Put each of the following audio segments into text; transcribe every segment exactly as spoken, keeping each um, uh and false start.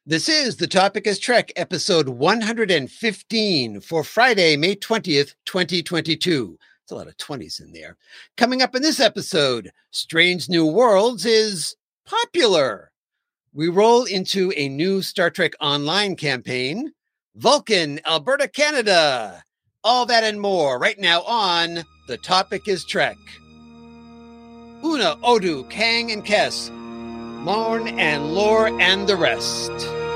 This is The Topic is Trek, episode one hundred fifteen for Friday, May twentieth, twenty twenty-two. It's a lot of twenties in there. Coming up in this episode, Strange New Worlds is popular. We roll into a new Star Trek Online campaign. Vulcan, Alberta, Canada. All that and more right now on The Topic is Trek. Una, Odo, Kang, and Kes. Morn and Lore and the rest.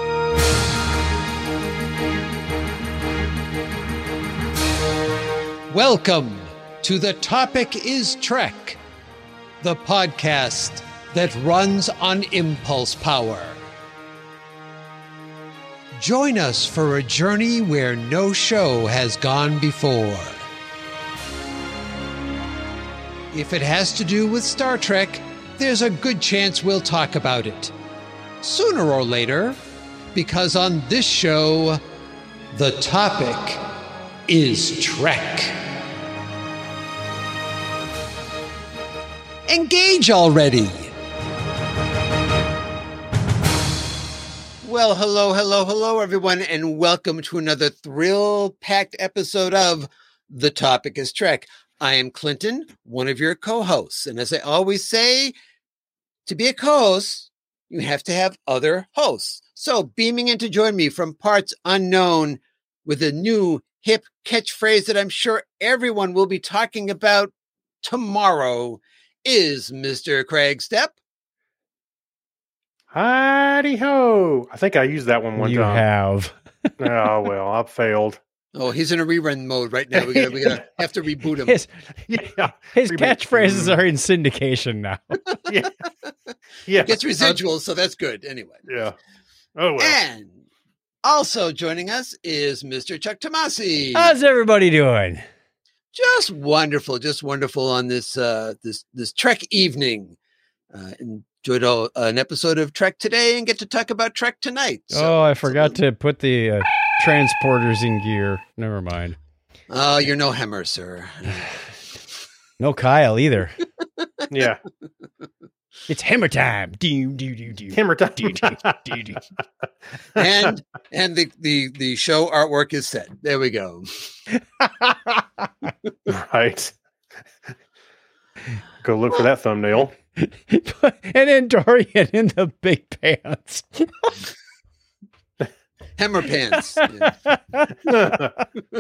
Welcome to The Topic is Trek, the podcast that runs on impulse power. Join us for a journey where no show has gone before. If it has to do with Star Trek, there's a good chance we'll talk about it. Sooner or later, because on this show, the topic is Trek. Engage already! Well, hello, hello, hello, everyone, and welcome to another thrill-packed episode of The Topic is Trek. I am Clinton, one of your co-hosts, and as I always say, to be a co-host, you have to have other hosts. So beaming in to join me from parts unknown with a new hip catchphrase that I'm sure everyone will be talking about tomorrow is Mister Craig Stepp. Howdy ho! I think I used that one one you time. You have. Oh, well, I've failed. Oh, he's in a rerun mode right now. We're gonna, we're gonna have to reboot him. His, yeah, his catchphrases are in syndication now. yeah, yeah. It gets residuals, so that's good. Anyway. Yeah. Oh well. And also joining us is Mister Chuck Tomasi. How's everybody doing? Just wonderful, just wonderful on this uh, this this Trek evening. Uh, enjoyed all, uh, an episode of Trek today, and get to talk about Trek tonight. So, oh, I forgot to put the uh, transporters in gear. Never mind. Oh, you're no Hemmer, sir. No Kyle either. Yeah. It's Hammer time. Do, do, do, do. Hammer time. Do, do, do, do. and and the, the, the show artwork is set. There we go. Right. Go look for that thumbnail. And then Dorian in the big pants. Hammer pants. Yeah.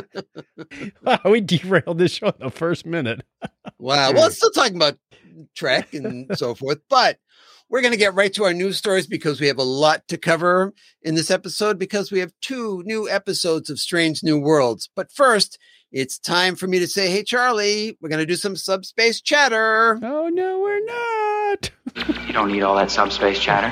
Wow, we derailed this show in the first minute. Wow. Well, it's still talking about Trek and so forth, but we're going to get right to our news stories because we have a lot to cover in this episode because we have two new episodes of Strange New Worlds. But first, it's time for me to say, hey, Charlie, we're going to do some subspace chatter. Oh, no, we're not. You don't need all that subspace chatter.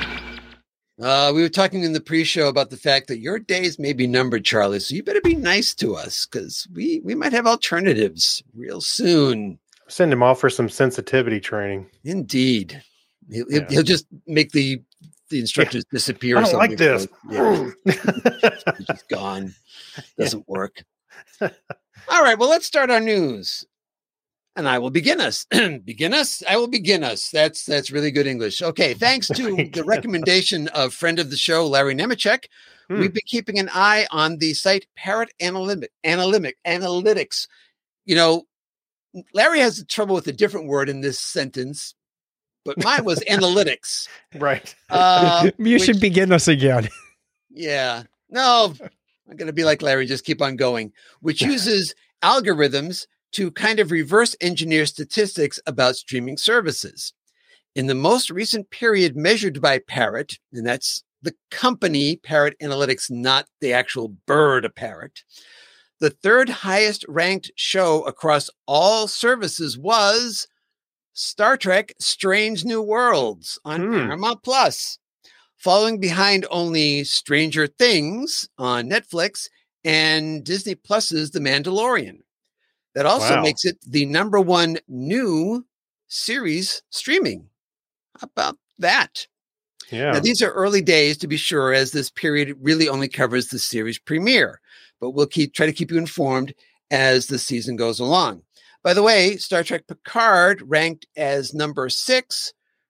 Uh, we were talking in the pre-show about the fact that your days may be numbered, Charlie, so you better be nice to us because we, we might have alternatives real soon. Send him off for some sensitivity training. Indeed. He'll, yeah. he'll just make the the instructors yeah. disappear. I don't like this. Yeah. He's just gone. Doesn't yeah. work. All right. Well, let's start our news. And I will begin us. begin us? I will begin us. That's that's really good English. Okay. Thanks to right. the recommendation of friend of the show, Larry Nemechek, hmm. we've been keeping an eye on the site Parrot Analytic, Analytic, Analytics. You know, Larry has trouble with a different word in this sentence, but mine was analytics. Right. Uh, you which, should begin us again. Yeah. No, I'm going to be like Larry, just keep on going, which uses algorithms to kind of reverse engineer statistics about streaming services. In the most recent period measured by Parrot, and that's the company Parrot Analytics, not the actual bird, a parrot, the third highest ranked show across all services was Star Trek Strange New Worlds on hmm. Paramount Plus, following behind only Stranger Things on Netflix and Disney Plus's The Mandalorian. That also wow. makes it the number one new series streaming. How about that? Yeah. Now, these are early days, to be sure, as this period really only covers the series premiere, but we'll keep try to keep you informed as the season goes along. By the way, Star Trek Picard ranked as number six,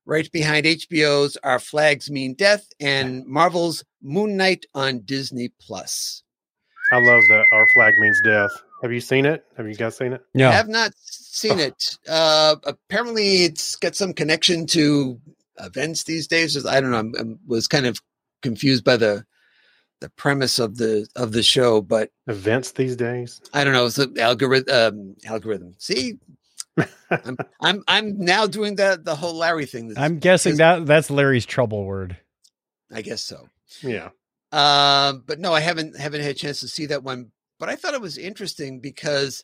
right behind H B O's Our Flags Mean Death and Marvel's Moon Knight on Disney Plus. I love that Our Flag Means Death. Have you seen it? Have you guys seen it? Yeah. I have not seen it. Uh, apparently, it's got some connection to events these days. I don't know. I was kind of confused by the the premise of the of the show, but events these days. I don't know. It's an algorithm. Um, algorithm. See, I'm I'm I'm now doing the the whole Larry thing. I'm guessing that that's Larry's trouble word. I guess so. Yeah. Um, but no, I haven't haven't had a chance to see that one. But I thought it was interesting because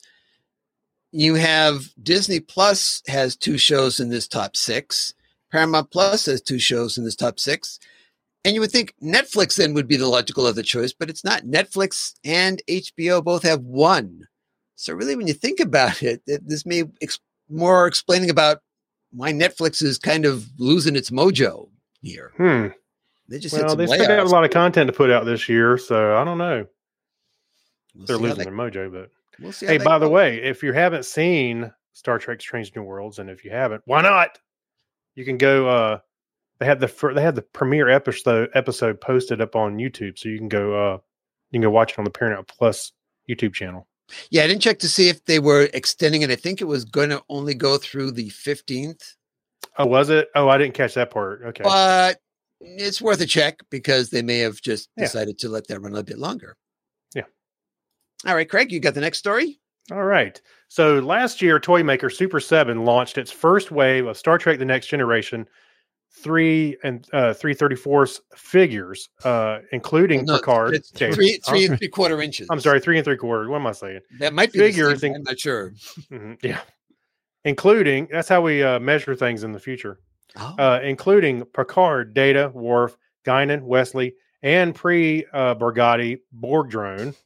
you have Disney Plus has two shows in this top six. Paramount Plus has two shows in this top six. And you would think Netflix then would be the logical other choice, but it's not. Netflix and H B O both have one. So really, when you think about it, this may ex- more explaining about why Netflix is kind of losing its mojo here. Hmm. They just well, they still got a lot of content to put out this year, so I don't know. We'll They're losing they, their mojo, but we'll see. Hey, by go. the way, if you haven't seen Star Trek: Strange New Worlds, and if you haven't, why not? You can go. Uh, they had the they had the premiere episode episode posted up on YouTube, so you can go. Uh, you can go watch it on the Paramount Plus YouTube channel. Yeah, I didn't check to see if they were extending it. I think it was going to only go through the fifteenth. Oh, was it? Oh, I didn't catch that part. Okay, but it's worth a check because they may have just Yeah. decided to let that run a bit longer. Yeah. All right, Craig, you got the next story? All right. So last year, toy maker Super seven launched its first wave of Star Trek: The Next Generation three and uh, three thirty-fourths figures, uh, including Well, no, Picard. it's three, three and three quarter inches. I'm sorry, three and three quarters. What am I saying? That might be figures. the same, I'm not sure. Mm-hmm, yeah. Including, that's how we uh, measure things in the future. Oh. Uh, including Picard, Data, Worf, Guinan, Wesley, and pre-Borgatti Borg drone.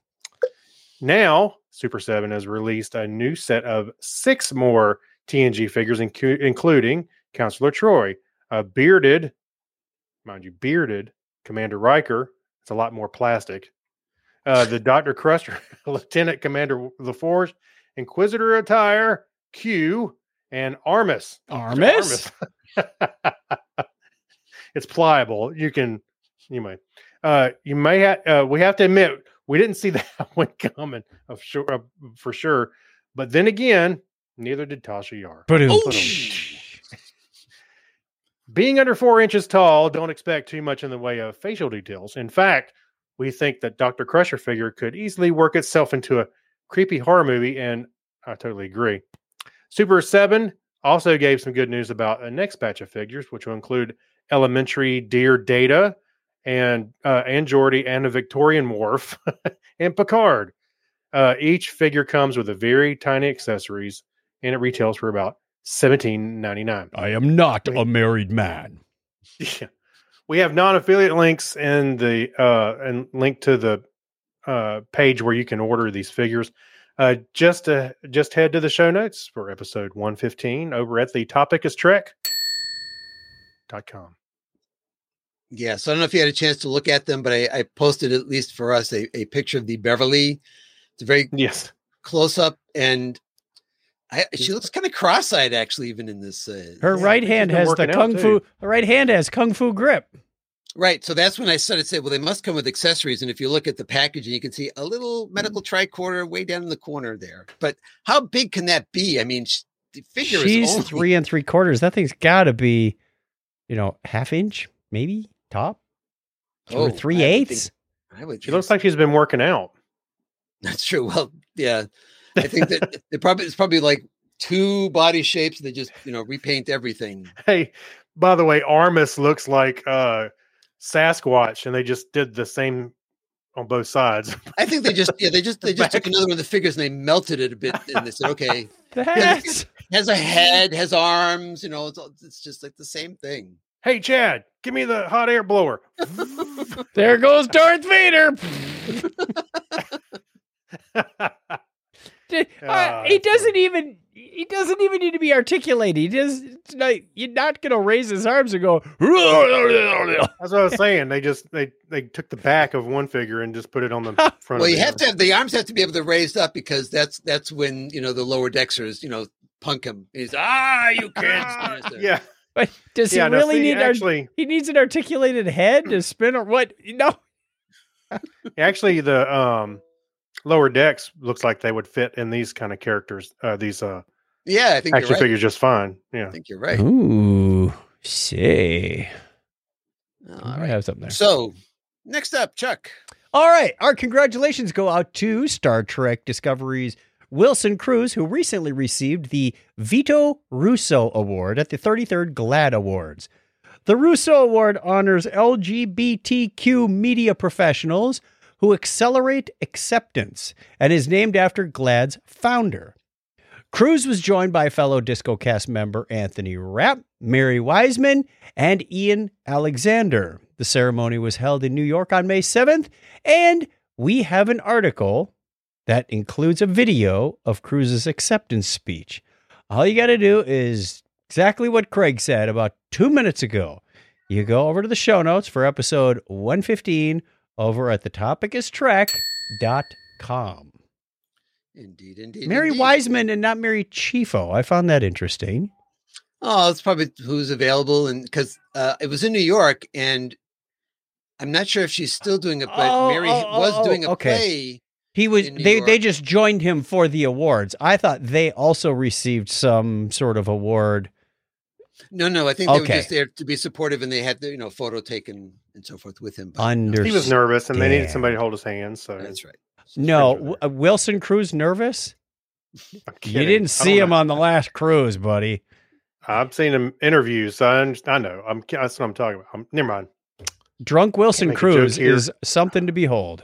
Now, Super seven has released a new set of six more T N G figures, incu- including Counselor Troy, a bearded, mind you, bearded Commander Riker. It's a lot more plastic. Uh, the Doctor Crusher, Lieutenant Commander LaForge, Inquisitor attire, Q, and Armus. Armus? Armus. It's pliable. You can, you may, uh, you may have. Uh, we have to admit we didn't see that one coming, of sure, uh, for sure. But then again, neither did Tasha Yar. But being under four inches tall, don't expect too much in the way of facial details. In fact, we think that Doctor Crusher figure could easily work itself into a creepy horror movie, and I totally agree. Super seven also gave some good news about a next batch of figures, which will include Elementary Dear Data and uh, and Geordi and a Victorian Worf and Picard. Uh, each figure comes with a very tiny accessories, and it retails for about seventeen ninety-nine. I am not a married man. Yeah. We have non-affiliate links in the uh, and link to the uh, page where you can order these figures. Uh, just uh, just head to the show notes for episode one fifteen over at the topic is trek dot com. Yeah, so I don't know if you had a chance to look at them, but I, I posted, at least for us, a, a picture of the Beverly. It's a very yes close up, and I, she looks kind of cross-eyed, actually, even in this. Uh, Her yeah, right hand has the kung fu. Her right hand has kung fu grip. Right. So that's when I started to say, well, they must come with accessories. And if you look at the packaging, you can see a little medical tricorder way down in the corner there. But how big can that be? I mean, the figure She's is only... three and three quarters. That thing's got to be, you know, half inch, maybe top. Oh, or three eighths. I would. She looks like she's been working out. That's true. Well, yeah, I think that it probably it's probably like two body shapes. They just, you know, repaint everything. Hey, by the way, Armus looks like uh, Sasquatch, and they just did the same on both sides. I think they just, yeah, they just, they just took another one of the figures and they melted it a bit, and they said, okay, That's... has a head, has arms, you know, it's, it's just like the same thing. Hey, Chad, give me the hot air blower. There goes Darth Vader. uh, he doesn't even. He doesn't even need to be articulated. He just not, you're not going to raise his arms and go. That's what I was saying. They just they they took the back of one figure and just put it on the front. Well, of you the have other. to have the arms have to be able to raise up, because that's that's when, you know, the lower dexers, you know, punk him. He's ah, you kids. Yeah. But does Yeah, he no, really see, need ar- actually- he needs an articulated head to spin or what? No. Actually, the um, lower decks looks like they would fit in these kind of characters. Uh, these uh, Yeah, I think action you're right. figures just fine. Yeah. I think you're right. Ooh, say. All I right. have something there. So, next up, Chuck. All right. Our congratulations go out to Star Trek Discovery's Wilson Cruz, who recently received the Vito Russo Award at the thirty-third GLAAD Awards. The Russo Award honors L G B T Q media professionals who accelerate acceptance and is named after GLAAD's founder. Cruz was joined by fellow Disco Cast member Anthony Rapp, Mary Wiseman, and Ian Alexander. The ceremony was held in New York on May seventh, and we have an article that includes a video of Cruz's acceptance speech. All you got to do is exactly what Craig said about two minutes ago. You go over to the show notes for episode one fifteen over at the topic is trek dot com. Indeed, indeed. Mary indeed. Wiseman and not Mary Chieffo. I found that interesting. Oh, it's probably who's available, and because uh, it was in New York, and I'm not sure if she's still doing it, but Oh, Mary oh, was oh, doing a okay. play. He was in New they York. they just joined him for the awards. I thought they also received some sort of award. No, no, I think they Okay. were just there to be supportive, and they had the you know photo taken and so forth with him. But, Under He was nervous, and they needed Understand. somebody to hold his hand. So that's right. No, Fringe w- uh, Wilson Cruz nervous? I'm You kidding. didn't I see don't him know. on the last cruise, buddy. I've seen him interviews. So I, under- I know. I'm. That's what I'm talking about. I'm, never mind. Drunk Wilson Can't make a joke Cruz here. is something to behold.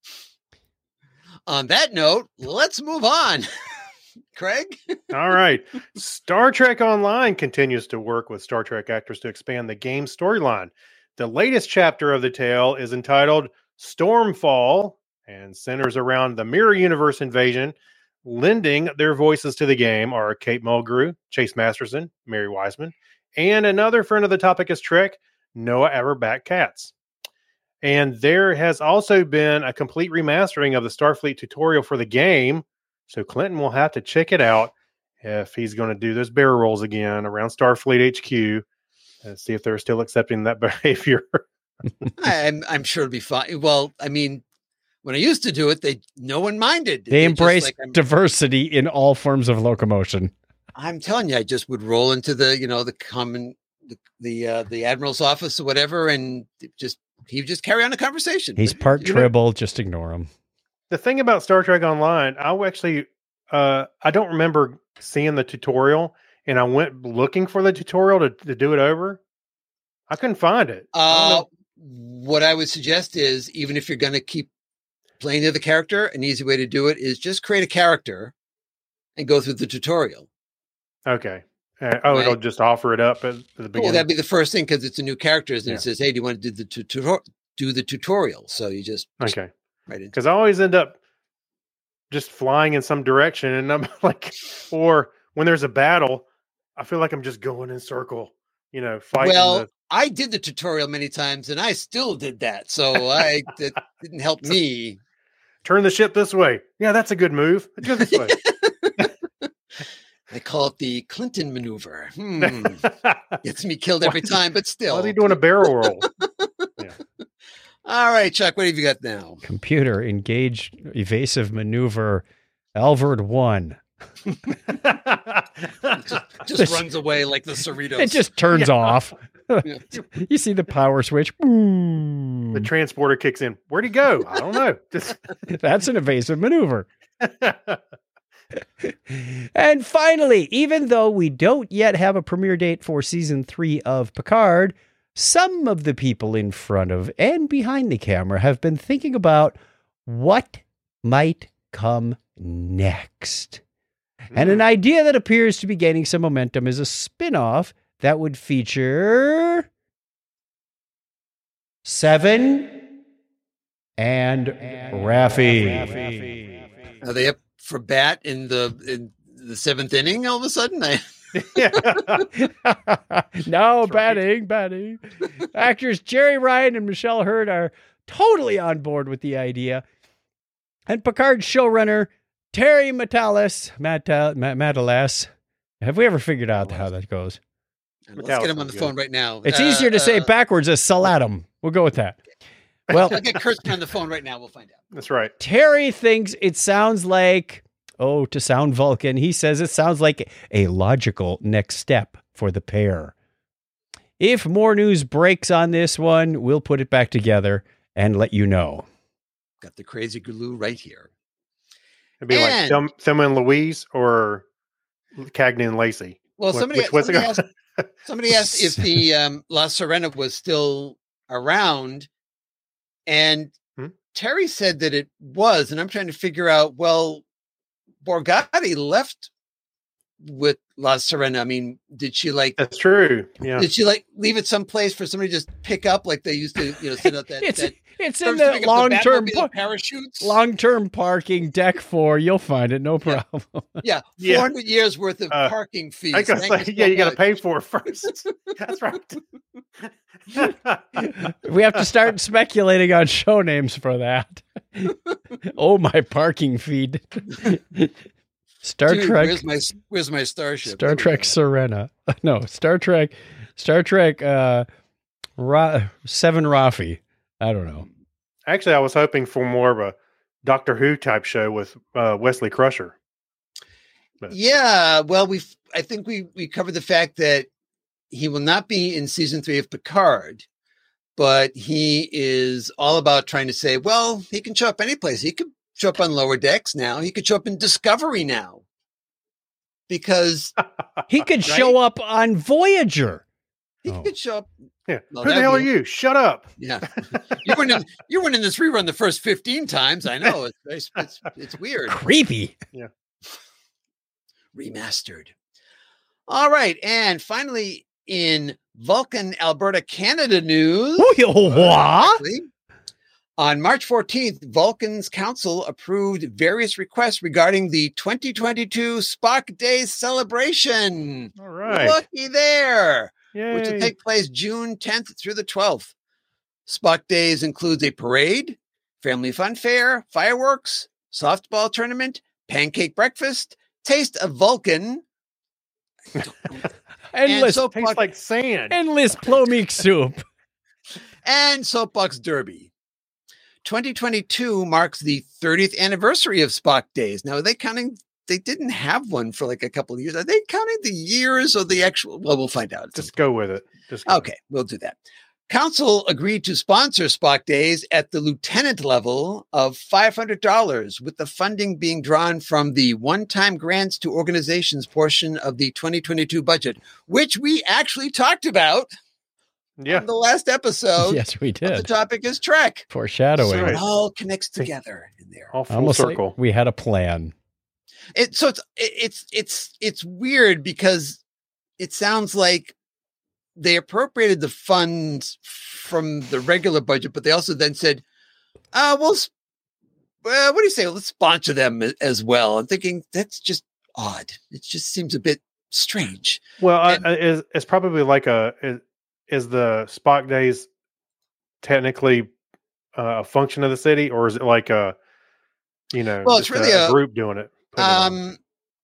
On that note, let's move on. Craig? All right. Star Trek Online continues to work with Star Trek actors to expand the game storyline. The latest chapter of the tale is entitled Stormfall and centers around the Mirror Universe invasion. Lending their voices to the game are Kate Mulgrew, Chase Masterson, Mary Wiseman, and another friend of the topic is Trek, Noah Everback Katz. And there has also been a complete remastering of the Starfleet tutorial for the game. So Clinton will have to check it out if he's going to do those barrel rolls again around Starfleet H Q and see if they're still accepting that behavior. I'm I'm sure it'll be fine. Well, I mean, when I used to do it, they no one minded. They They're just embrace like, I'm, diversity in all forms of locomotion. I'm telling you, I just would roll into the you know the common the the, uh, the admiral's office or whatever, and just he would just carry on the conversation. He's But, part you know- tribble. Just ignore him. The thing about Star Trek Online, I actually, uh, I don't remember seeing the tutorial, and I went looking for the tutorial to, to do it over. I couldn't find it. I don't Uh, know. what I would suggest is, even if you're going to keep playing the other character, an easy way to do it is just create a character and go through the tutorial. Okay. Uh, oh, it'll Right. just offer it up at, at the Well, beginning. that'd be the first thing because it's a new character, and Yeah. it says, "Hey, do you want to do the tutorial?" Do the tutorial. So you just, just Okay. right into Because I always end up just flying in some direction, and I'm like, or when there's a battle, I feel like I'm just going in circle, you know, fighting. Well, the, I did the tutorial many times, and I still did that. So I that didn't help me. turn the ship this way. Yeah, that's a good move. Let's go this way. I call it the Clinton maneuver. Hmm. Gets me killed every time, but still. Why is he doing a barrel roll? All right, Chuck, what have you got now? Computer engage evasive maneuver. Alvord one. Just runs away like the Cerritos. It just turns Yeah. off. Yeah. You see the power switch. The Boom. transporter kicks in. Where'd he go? I don't know. Just That's an evasive maneuver. And finally, even though we don't yet have a premiere date for season three of Picard, some of the people in front of and behind the camera have been thinking about what might come next. And an idea that appears to be gaining some momentum is a spin-off that would feature Seven and Raffi. Are they up for bat in the in the seventh inning all of a sudden? I, No, batting, batting. Actors Jerry Ryan and Michelle Hurd are totally on board with the idea. And Picard showrunner Terry Matalas, Mata, Ma- Matalas. Have we ever figured out how that goes? And let's get him on the good. phone right now. It's Uh, easier to say uh, backwards as Salatum. We'll go with that. Well, I'll get Kirsten on the phone right now. We'll find out. That's right. Terry thinks it sounds like, oh, to sound Vulcan, he says it sounds like a logical next step for the pair. If more news breaks on this one, we'll put it back together and let you know. Got the crazy glue right here. It'd be And- like Thel- Thelma and Louise or Cagney and Lacey. Well, What- somebody, which was somebody, it? asked, somebody asked if the um, La Serena was still around, and Hmm? Terry said that it was, and I'm trying to figure out, well, Borgatti left with La Serena. I mean, did she like, That's true. Yeah. did she like leave it someplace for somebody to just pick up like they used to, you know, send out that, It's that it's in first the pick up long-term Batmobile par- parachutes? long-term parking deck four. You'll find it, no Yeah. problem. Yeah, Yeah. four hundred years worth of Uh, parking fees. I gotta Thank say, you yeah, so you got to much. pay for it first. That's right. We have to start speculating on show names for that. Oh, my parking feed. Star Dude, Trek. Where's my where's my starship? Star There we Trek go. Serena. No, Star Trek. Star Trek. Uh, Ra- Seven Rafi. I don't know. Actually, I was hoping for more of a Doctor Who type show with uh, Wesley Crusher. But- Yeah, well, we I think we we covered the fact that he will not be in season three of Picard, but he is all about trying to say, well, he can show up any place. He could show up on Lower Decks now. He could show up in Discovery now, because He could show up on Voyager. he Oh. could show up. Yeah. Well, Who the that'd hell are be- you? Shut up. Yeah, you weren't in you weren't in this rerun the first fifteen times. I know it's very, it's, it's weird. Creepy. Remastered. All right, and finally in Vulcan, Alberta, Canada news. Oh, what? Actually, on March fourteenth, Vulcan's council approved various requests regarding the twenty twenty-two Spock Day celebration. All right. Looky there, Yay. which will take place June tenth through the twelfth. Spock Days includes a parade, family fun fair, fireworks, softball tournament, pancake breakfast, taste of Vulcan, and Endless, soapbox, Tastes like sand. endless plomeek soup. and soapbox derby. twenty twenty-two marks the thirtieth anniversary of Spock Days. Now, are they counting? They didn't have one for like a couple of years. Are they counting the years or the actual? Well, we'll find out. Just go with it. Just go. Okay, we'll do that. Council agreed to sponsor Spock Days at the lieutenant level of five hundred dollars, with the funding being drawn from the one-time grants to organizations portion of the twenty twenty-two budget, which we actually talked about Yeah. on the last episode. Yes, we of The did. topic is Trek. Foreshadowing. So it Right. all connects together in there. All full Almost like circle. we had a plan. It, so it's it, it's it's it's weird because it sounds like they appropriated the funds from the regular budget, but they also then said, "Uh, well, s- uh, what do you say? Let's sponsor them a- as well." I'm thinking that's just odd. It just seems a bit strange. Well, uh, And- uh, it's, it's probably like a is, is the Spock Days technically uh, a function of the city, or is it like a you know, Well, it's just really a, a- group doing it? putting it on? Um,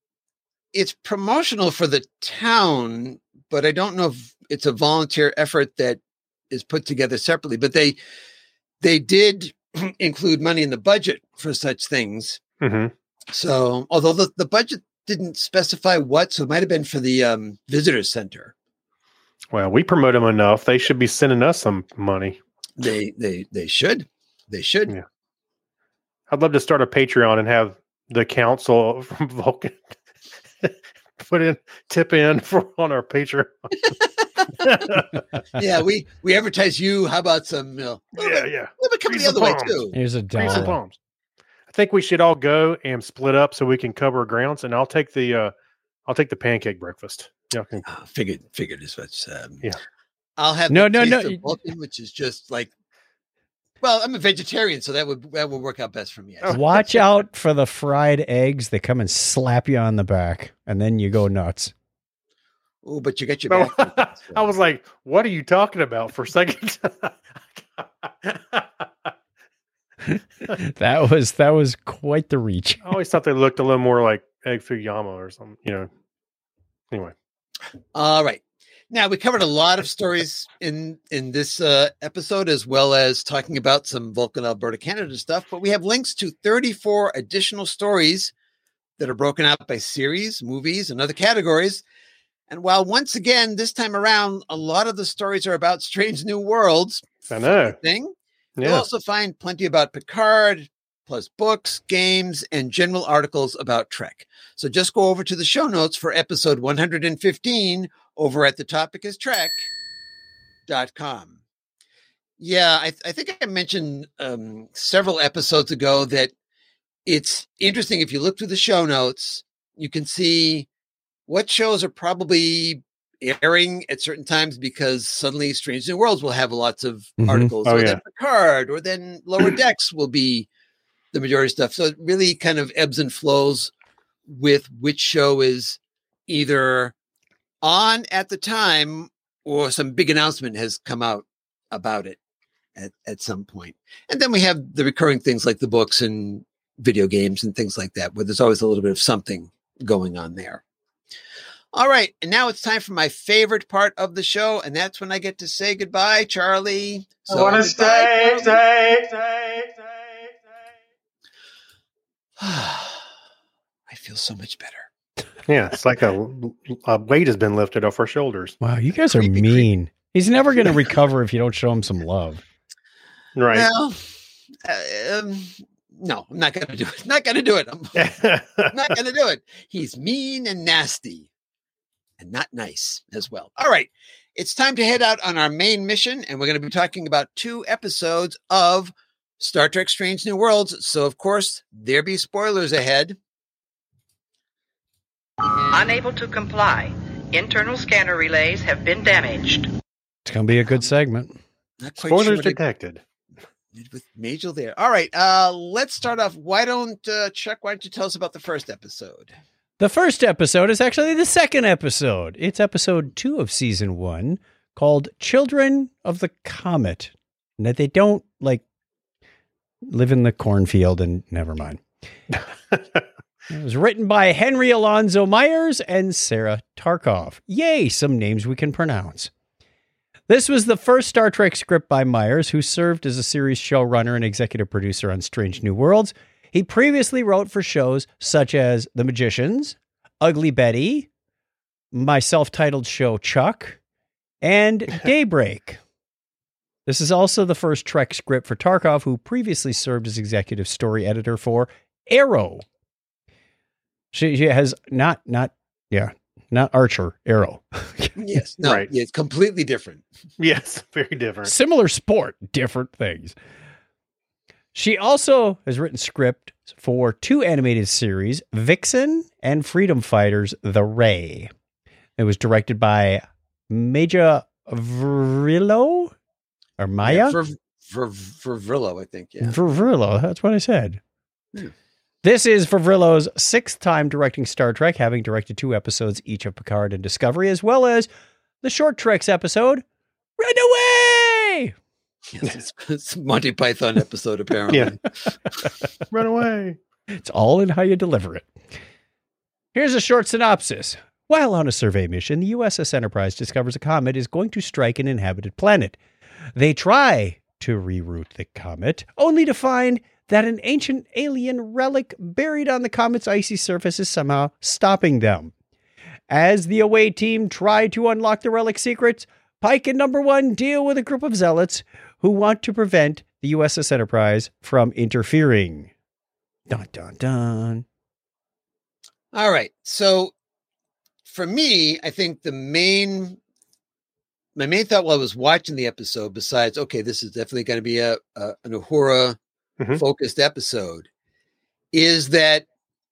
it's promotional for the town, but I don't know if it's a volunteer effort that is put together separately. But they they did include money in the budget for such things. Mhm. So, although the, the budget didn't specify what, so it might have been for the um, visitor center. Well, we promote them enough; they should be sending us some money. They they they should they should. Yeah. I'd love to start a Patreon and have the council from Vulcan put in tip in for on our Patreon. Yeah, we we advertise you. How about some? You know, a little yeah, bit, yeah. a little bit coming Grease the other the way palms. too. Here's a Grease and dollar. palms. I think we should all go and split up so we can cover grounds, and I'll take the uh, I'll take the pancake breakfast. Yeah, can, Uh, figured figured as much. Um, Yeah. I'll have No, the no, taste no, of you- Vulcan, which is just like. Well, I'm a vegetarian, so that would that would work out best for me. I Oh. think. Watch out for the fried eggs. They come and slap you on the back, and then you go nuts. Oh, but you got your No, back. I was like, "What are you talking about?" For a second. That was that was quite the reach. I always thought they looked a little more like Egg Fuyama or something. You know. Anyway, All right. Now, we covered a lot of stories in, in this uh, episode, as well as talking about some Vulcan, Alberta, Canada stuff, but we have links to thirty-four additional stories that are broken out by series, movies, and other categories. And while once again, this time around, a lot of the stories are about Strange New Worlds. I know. Thing. Yeah. You'll also find plenty about Picard, plus books, games, and general articles about Trek. So just go over to the show notes for episode one hundred fifteen over at the topic is trek dot com. Yeah, I, th- I think I mentioned um, several episodes ago that it's interesting. If you look through the show notes, you can see what shows are probably airing at certain times, because suddenly Strange New Worlds will have lots of Mhm. articles, Oh, or yeah. then Picard, or then Lower Decks will be the majority of stuff. So it really kind of ebbs and flows with which show is either on at the time or some big announcement has come out about it at, at some point. And then we have the recurring things like the books and video games and things like that, where there's always a little bit of something going on there. All right. And now it's time for my favorite part of the show. And that's when I get to say goodbye, Charlie. I want to goodbye, stay, Charlie. stay, stay, stay, stay. I feel so much better. Yeah, it's like a, a weight has been lifted off our shoulders. Wow, you guys are Creepy, mean. He's never going to recover if you don't show him some love. Right. Well, uh, um, no, I'm not going to do it. Not going to do it. I'm, I'm not going to do it. He's mean and nasty and not nice as well. All right. It's time to head out on our main mission, and we're going to be talking about two episodes of Star Trek Strange New Worlds. So, of course, there be spoilers ahead. Unable to comply. Internal scanner relays have been damaged. It's going to be a good segment. Not quite Spoilers sure what I detected. did with Majel there. All right. Uh, let's start off. Why don't, uh, Chuck, why don't you tell us about the first episode? The first episode is actually the second episode. It's episode two of season one, called Children of the Comet. And that they don't, like, live in the cornfield, and never mind. It was written by Henry Alonzo Myers and Sarah Tarkov. Yay, some names we can pronounce. This was the first Star Trek script by Myers, who served as a series showrunner and executive producer on Strange New Worlds. He previously wrote for shows such as The Magicians, Ugly Betty, my self-titled show Chuck, and Daybreak. This is also the first Trek script for Tarkov, who previously served as executive story editor for Arrow. She, she has not, not, yeah, not Archer, Arrow. Yes. No, Right. yeah, it's completely different. Yes, very different. Similar sport, different things. She also has written script for two animated series, Vixen and Freedom Fighters, The Ray. It was directed by Maja Vrillo or Maya? Yeah, for, for, for Vrillo, I think. Yeah. Vrillo, that's what I said. Hmm. This is Favrillo's sixth time directing Star Trek, having directed two episodes each of Picard and Discovery, as well as the Short Treks episode, Run Away! Yes, it's, it's a Monty Python episode, apparently. Yeah. Run away. It's all in how you deliver it. Here's a short synopsis. While on a survey mission, the U S S Enterprise discovers a comet is going to strike an inhabited planet. They try to reroute the comet, only to find that an ancient alien relic buried on the comet's icy surface is somehow stopping them. As the away team try to unlock the relic secrets, Pike and Number One deal with a group of zealots who want to prevent the U S S Enterprise from interfering. Dun, dun, dun. All right. So for me, I think the main, my main thought while I was watching the episode, besides, okay, this is definitely going to be a, a an Uhura Mhm. focused episode, is that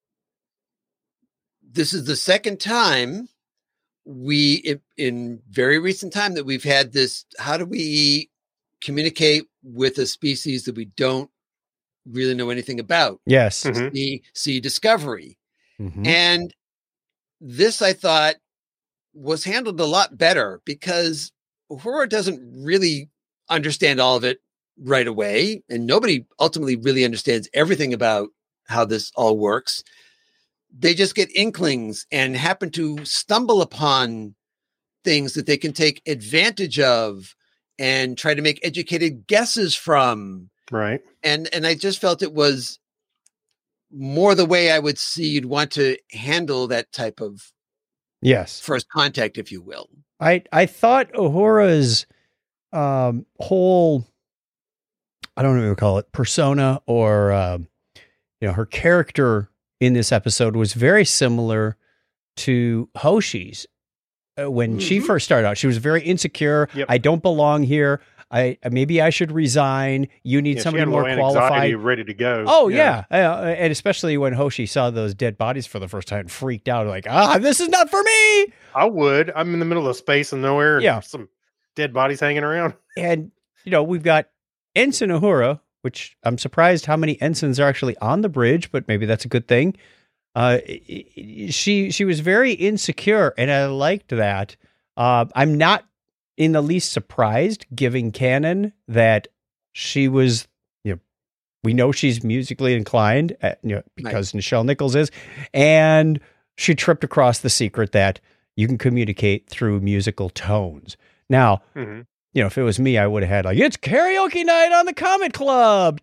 this is the second time we, in, in very recent time, that we've had this, how do we communicate with a species that we don't really know anything about? Yes. Mhm. See, see Discovery. Mhm. And this, I thought, was handled a lot better, because Uhura doesn't really understand all of it right away. And nobody ultimately really understands everything about how this all works. They just get inklings and happen to stumble upon things that they can take advantage of and try to make educated guesses from. Right. And and I just felt it was more the way I would see you'd want to handle that type of Yes. first contact, if you will. I I thought Uhura's um, whole, I don't know what you call it, persona or um, you know, her character in this episode was very similar to Hoshi's. Uh, when mm-hmm. she first started out, she was very insecure. Yep. I don't belong here. I maybe I should resign. You need yeah, somebody she had more a qualified, anxiety, ready to go. Oh yeah, yeah. Uh, and especially when Hoshi saw those dead bodies for the first time, freaked out, like, ah, this is not for me. I would. I'm in the middle of space and nowhere. And yeah, some dead bodies hanging around. And you know, we've got Ensign Uhura, which I'm surprised how many ensigns are actually on the bridge, but maybe that's a good thing. Uh, she she was very insecure, and I liked that. Uh, I'm not in the least surprised, giving canon that she was, you know, we know she's musically inclined, uh, you know, because right. Nichelle Nichols is, and she tripped across the secret that you can communicate through musical tones. Now, mm-hmm. you know, if it was me, I would have had like, it's karaoke night on the Comet Club.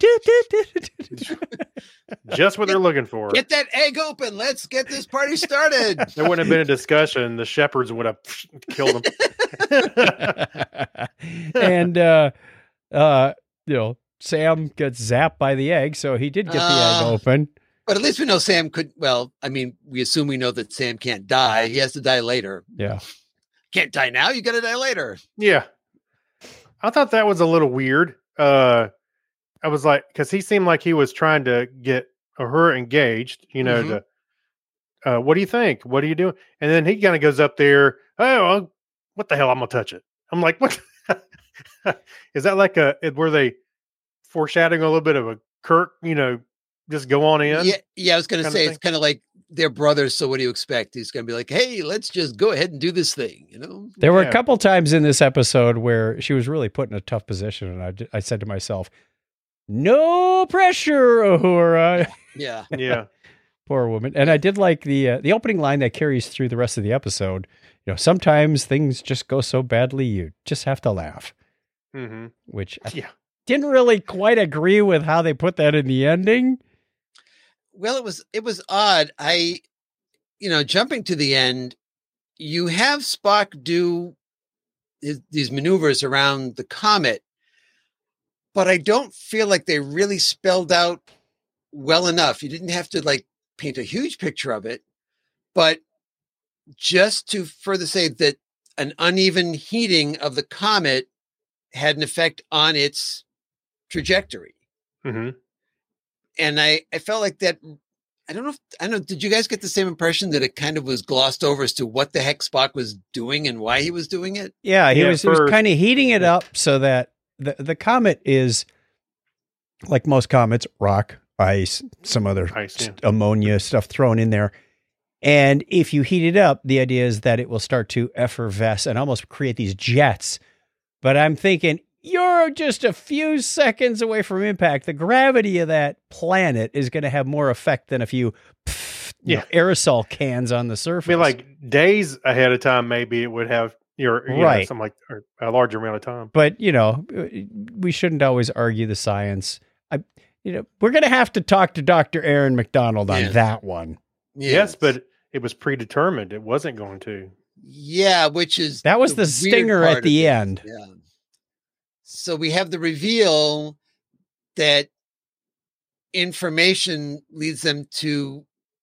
Just what they're looking for. Get that egg open. Let's get this party started. There wouldn't have been a discussion. The shepherds would have killed them. and, uh, uh, you know, Sam gets zapped by the egg, so he did get uh, the egg open. But at least we know Sam could, well, I mean, we assume we know that Sam can't die. He has to die later. Yeah. Can't die now. You got to die later. Yeah. I thought that was a little weird. Uh, I was like, because he seemed like he was trying to get her engaged, you know, mm-hmm. to, uh, what do you think? What are you doing? And then he kind of goes up there, oh, well, what the hell? I'm going to touch it. I'm like, what? Is that like a, were they foreshadowing a little bit of a Kirk, you know, just go on in? Yeah, yeah. I was going to say, it's kind of like they're brothers. So what do you expect? He's going to be like, hey, let's just go ahead and do this thing. You know, there were yeah. a couple times in this episode where she was really put in a tough position. And I, I said to myself, no pressure, Uhura. Yeah. Yeah. Poor woman. And I did like the, uh, the opening line that carries through the rest of the episode. You know, sometimes things just go so badly, you just have to laugh, mm-hmm. which I yeah. didn't really quite agree with how they put that in the ending. Well, it was, it was odd. I, you know, jumping to the end, you have Spock do his, these maneuvers around the comet, but I don't feel like they really spelled out well enough. You didn't have to like paint a huge picture of it, but just to further say that an uneven heating of the comet had an effect on its trajectory. Mm-hmm. And I, I felt like that, I don't know if, I don't know, did you guys get the same impression that it kind of was glossed over as to what the heck Spock was doing and why he was doing it? Yeah, he yeah, was, for, he was kind of heating it up so that the, the comet is, like most comets, rock, ice, some other ice, yeah. ammonia stuff thrown in there. And if you heat it up, the idea is that it will start to effervesce and almost create these jets. But I'm thinking, you're just a few seconds away from impact. The gravity of that planet is going to have more effect than a few pff, yeah. you know, aerosol cans on the surface. I mean, like days ahead of time, maybe it would have your you right. know, something like or a larger amount of time. But you know, we shouldn't always argue the science. I, you know, we're going to have to talk to Doctor Aaron McDonald on yeah. that one. Yes. yes, but it was predetermined. It wasn't going to. Yeah, which is that was the, the stinger at the end. Yeah. So we have the reveal that information leads them to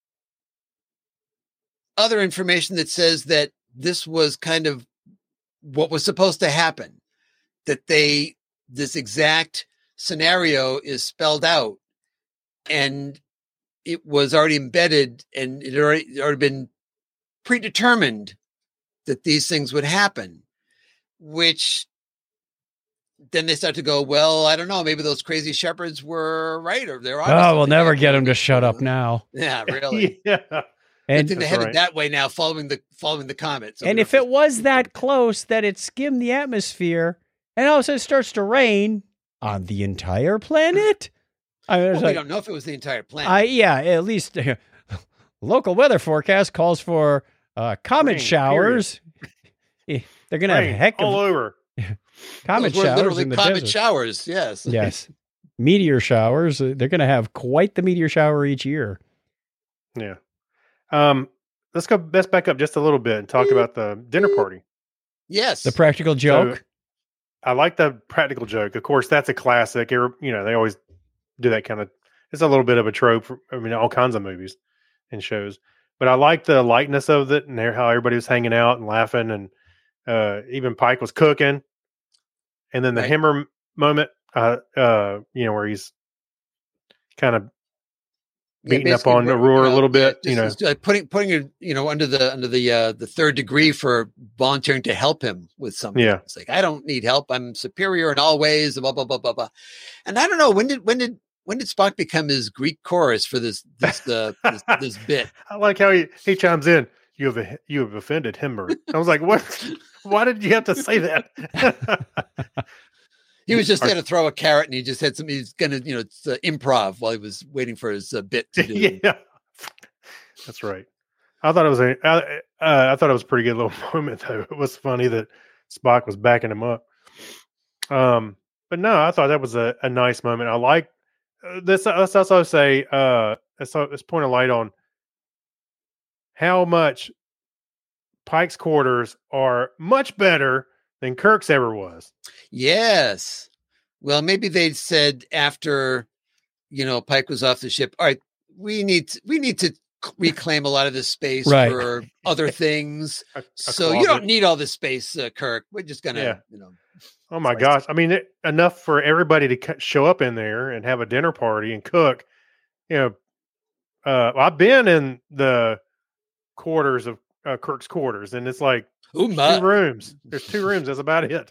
other information that says that this was kind of what was supposed to happen, that they, this exact scenario is spelled out and it was already embedded and it had already, it already been predetermined that these things would happen, which then they start to go, well, I don't know, maybe those crazy shepherds were right, or they're oh, we'll never get them to shut up now. Yeah, really. yeah. And they headed right. that way now, following the following the comet. So and if it was that close that it skimmed the atmosphere, and all of a sudden it starts to rain on the entire planet, I mean, well, like, we don't know if it was the entire planet. I yeah, at least uh, local weather forecast calls for uh, comet rain, showers. Eh, They're going to have a Rain heck all of over. comet Those were showers literally in the comet desert. showers. Yes. Yes. Meteor showers. Uh, They're going to have quite the meteor shower each year. Yeah. Um, let's go. Let's back up just a little bit and talk about the dinner party. Yes. The practical joke. So, I like the practical joke. Of course, that's a classic. You know, they always do that kind of. It's a little bit of a trope. For, I mean, all kinds of movies and shows. But I like the lightness of it and how everybody was hanging out and laughing, and uh, even Pike was cooking. And then the Right. Hemmer moment, uh, uh, you know, where he's kind of Yeah, beating up basically, on you Aurora know, a little bit, yeah, you know. just, uh, putting putting her, you know, under the under the uh, the third degree for volunteering to help him with something. Yeah. It's like, I don't need help. I'm superior in all ways. Blah blah blah blah blah. And I don't know, when did when did when did Spock become his Greek chorus for this this uh, this, this bit? I like how he, he chimes in. You have you have offended Hemmer. I was like, what? Why did you have to say that? He was just there to throw a carrot, and he just had some. He's gonna, you know, it's, uh, improv while he was waiting for his uh, bit to do. Yeah, that's right. I thought it was a. I, uh, I thought it was a pretty good little moment, though. It was funny that Spock was backing him up. Um, but no, I thought that was a, a nice moment. I like uh, this. Let's also say, uh, let's, let's point a light on how much Pike's quarters are much better than Kirk's ever was. Yes. Well, maybe they said after, you know, Pike was off the ship, all right, we need to, we need to reclaim a lot of this space Right. for other things. A- a So you closet. don't need all this space, uh, Kirk. We're just gonna, Yeah. you know. Oh my slice gosh! I mean, it, enough for everybody to c- show up in there and have a dinner party and cook. You know, uh, I've been in the quarters of uh, Kirk's quarters, and it's like Ooh, two my. rooms. There's two rooms. That's about it.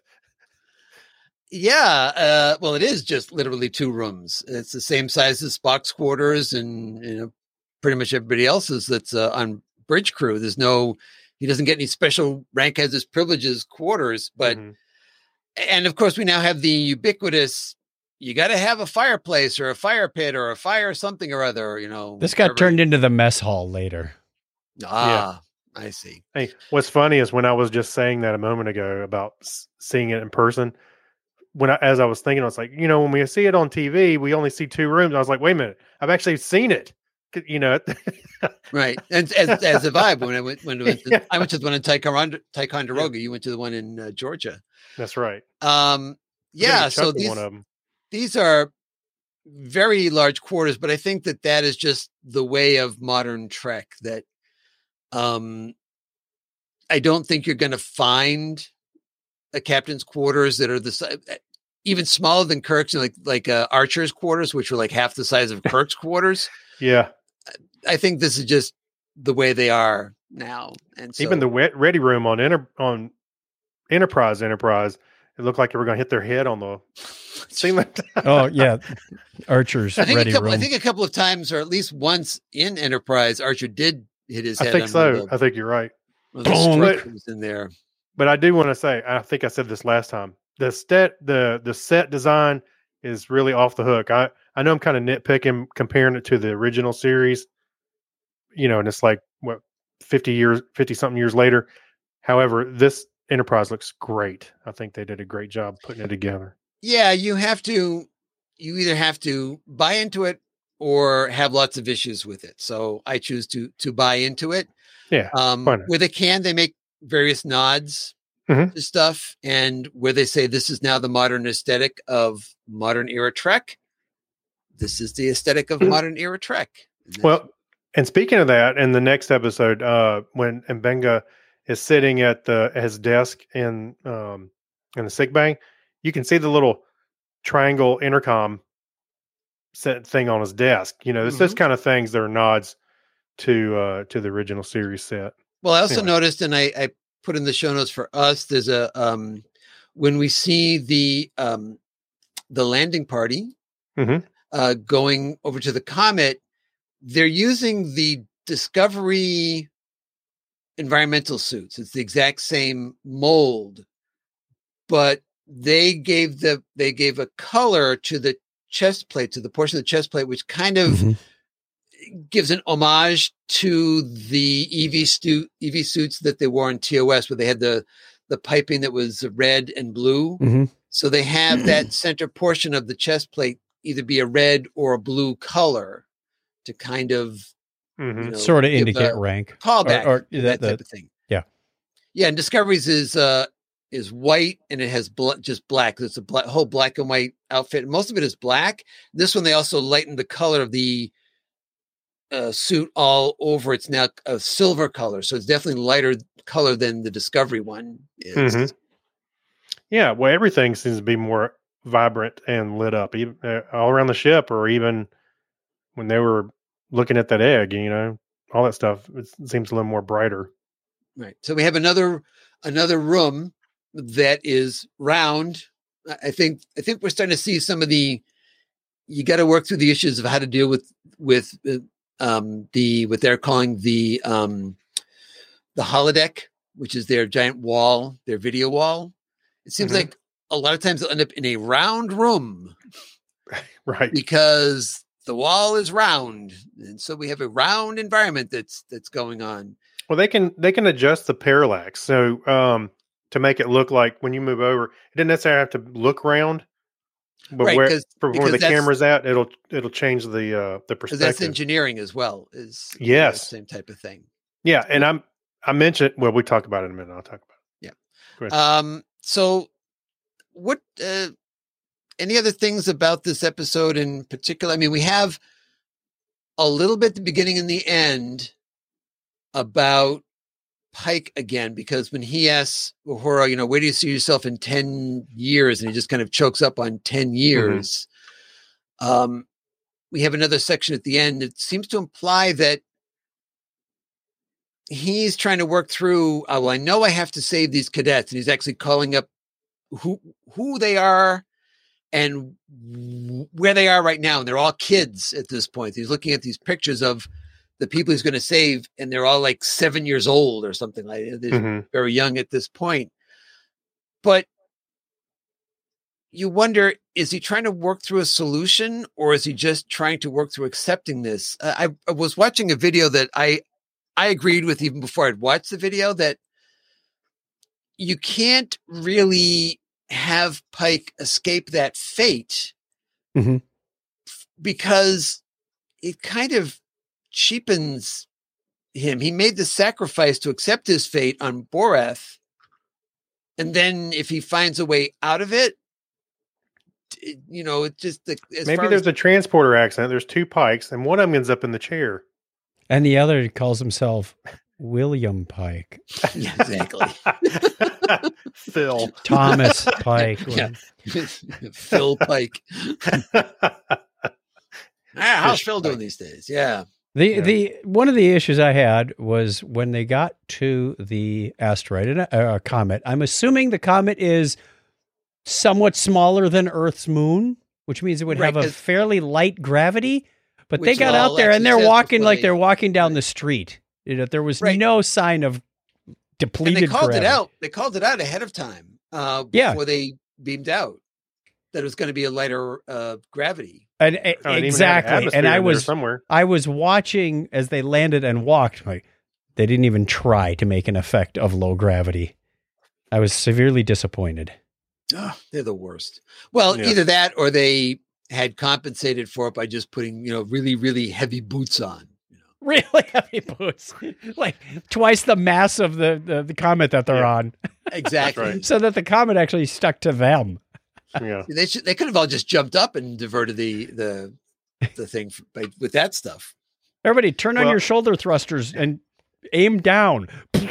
Yeah. Uh, well, it is just literally two rooms. It's the same size as Spock's quarters, and you know, pretty much everybody else's that's uh, on bridge crew. There's no, he doesn't get any special rank as his privileges quarters, but. Mhm. And of course, we now have the ubiquitous. You got to have a fireplace or a fire pit or a fire something or other. You know, This got whatever. turned into the mess hall later. Ah, I see. Hey, what's funny is when I was just saying that a moment ago about s- seeing it in person. When I, as I was thinking, I was like, you know, when we see it on T V, we only see two rooms. I was like, wait a minute, I've actually seen it. You know, Right, and as as have I. When I went when I went to, Yeah. I went to the one in Ticonderoga, Ticonderoga. You went to the one in uh, Georgia. that's right. Um, yeah. So these one of them. these are very large quarters, but I think that that is just the way of modern Trek. That um, I don't think you're going to find a captain's quarters that are the size, even smaller than Kirk's, you know, like like uh, Archer's quarters, which were like half the size of Kirk's quarters. Yeah, I think this is just the way they are now, and so, even the wet ready room on Enter- on Enterprise Enterprise, it looked like they were going to hit their head on the ceiling. Oh yeah, Archer's I think ready a couple, room. I think a couple of times, or at least once in Enterprise, Archer did hit his I head. think on so. One of the, I think you're right. one of the Boom. strikers in there. But I do want to say, I think I said this last time. The set, the the set design is really off the hook. I I know I'm kind of nitpicking comparing it to the original series, you know, and it's like what fifty years, fifty something years later. However, this Enterprise looks great. I think they did a great job putting it together. Yeah, you have to. You either have to buy into it or have lots of issues with it. So I choose to to buy into it. Yeah, Um, why not? where they can, they make various nods Mhm. to stuff, and where they say this is now the modern aesthetic of modern era Trek. This is the aesthetic of modern era Trek. And that's- Well, and speaking of that, in the next episode, uh, when Mbenga is sitting at the at his desk in um in the sick bay, you can see the little triangle intercom set thing on his desk. You know, it's those Mhm. kind of things that are nods to uh to the original series set. well, I also anyway. noticed, and I, I put in the show notes for us. There's a um, when we see the um, the landing party Mhm. uh, going over to the comet, they're using the Discovery environmental suits. It's the exact same mold, but they gave the they gave a color to the chest plate, to the portion of the chest plate, which kind of Mhm. gives an homage to the E V stu- E V suits that they wore in T O S, where they had the the piping that was red and blue. Mhm. So they have that center portion of the chest plate either be a red or a blue color to kind of Mhm. you know, Sort of give indicate a rank. callback, Or- or to the- that the- type of thing. yeah. Yeah, and Discovery's is uh is white and it has bl- just black. It's a black, whole black and white outfit. Most of it is black. This one they also lightened the color of the uh, suit all over. It's now a silver color, so it's definitely lighter color than the Discovery one is. Mhm. Yeah, well, everything seems to be more vibrant and lit up, even uh, all around the ship, or even when they were looking at that egg. You know, all that stuff. It seems a little more brighter. Right. So we have another another room that is round. I I think I think we're starting to see some of the. You got to work through the issues of how to deal with with uh, um, the what they're calling the um, the holodeck, which is their giant wall, their video wall. It seems Mhm. like a lot of times they'll end up in a round room Right. because the wall is round, and so we have a round environment that's that's going on. Well, they can they can adjust the parallax so um, to make it look like when you move over, it doesn't necessarily have to look round, but Right, where 'cause- from because where the that's- camera's at, it'll it'll change the uh, the Because that's perspective. engineering as well. Is you know, Yes. the same type of thing. Yeah, and I'm I mentioned well, we talk about it in a minute. I'll talk about it. Yeah. Go ahead. Um. So, what? Uh, any other things about this episode in particular? I mean, we have a little bit at the beginning and the end about Pike again, because when he asks Uhura, you know, where do you see yourself in ten years? And he just kind of chokes up on ten years. Um, we have another section at the end that seems to imply that he's trying to work through, uh, well, I know I have to save these cadets. And he's actually calling up who, who they are and w- where they are right now. And they're all kids at this point. He's looking at these pictures of the people he's going to save, and they're all like seven years old or something like that. They're Mhm. very young at this point. But you wonder, is he trying to work through a solution, or is he just trying to work through accepting this? Uh, I, I was watching a video that I, I agreed with even before I'd watched the video, that you can't really have Pike escape that fate Mhm. because it kind of cheapens him. He made the sacrifice to accept his fate on Boreth. And then if he finds a way out of it, it- you know, it just, the, as Maybe far there's as, a transporter accident. There's two Pikes, and one of them ends up in the chair. And the other calls himself William Pike. yeah, exactly. Phil. Thomas Pike. Yeah. Phil Pike. Ah, how's Fish Phil doing Pike. these days? Yeah. The Yeah. the one of the issues I had was when they got to the asteroid and a, a comet. I'm assuming the comet is somewhat smaller than Earth's moon, which means it would Right, have a 'cause- fairly light gravity. But they Which got all out there and actually they're says walking before like they- they're walking down the street. You know, there was Right. no sign of And depleted they called gravity. it out. They called it out ahead of time uh, Yeah. before they beamed out that it was going to be a lighter uh, gravity. And, Oh, it even had an exactly. atmosphere And I in there was somewhere. I was watching as they landed and walked. Like, they didn't even try to make an effect of low gravity. I was severely disappointed. Ugh, they're the worst. Well, Yeah. either that or they had compensated for it by just putting, you know, really, really heavy boots on. You know? Really heavy boots, like twice the mass of the, the, the comet that they're Yeah. on, Exactly. right. so that the comet actually stuck to them. Yeah. They should, they could have all just jumped up and diverted the the the thing f- by, with that stuff. Everybody, turn on Well- your shoulder thrusters and aim down.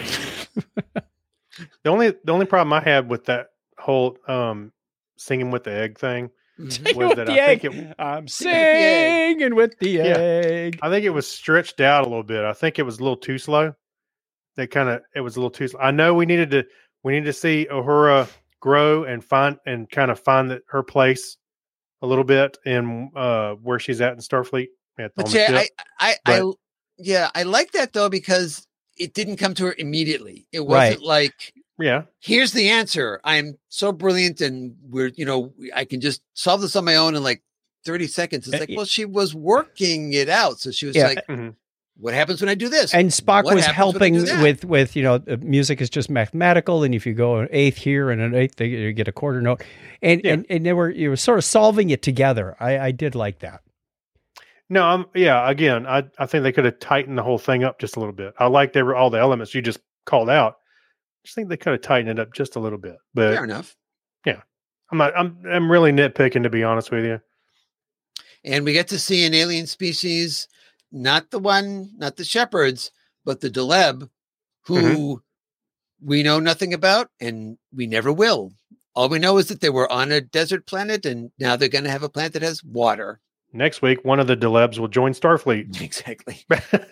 The only the only problem I had with that whole um, singing with the egg thing, Mhm. was with that the I egg. think it- I'm Singing with the egg. singing with the Yeah. egg. I think it was stretched out a little bit. I think it was a little too slow. They kind of it was a little too slow. I know we needed to we needed to see Uhura grow and find and kind of find that her place a little bit in uh, where she's at in Starfleet. At, on But the yeah, ship. I, I, I, But- yeah, I like that though, because it didn't come to her immediately. It Right. wasn't like, yeah, here's the answer. I'm so brilliant, and we're, you know, I can just solve this on my own in like thirty seconds. It's Uh, like, y- well, she was working it out. So she was Yeah. like, Mhm. What happens when I do this? And Spock What was happens when I helping do that? with, with, you know, uh, music is just mathematical. And if you go an eighth here and an eighth, you get a quarter note. And, Yeah. and, and they were, you were sort of solving it together. I, I did like that. No, um, yeah. Again, I I think they could have tightened the whole thing up just a little bit. I liked every all the elements you just called out. I just think they could have tightened it up just a little bit. But Fair enough. I'm not. I'm I'm really nitpicking, to be honest with you. And we get to see an alien species, not the one, not the shepherds, but the Deleb, who Mm-hmm. we know nothing about and we never will. All we know is that they were on a desert planet and now they're going to have a planet that has water. Next week, one of the Delebs will join Starfleet. Exactly.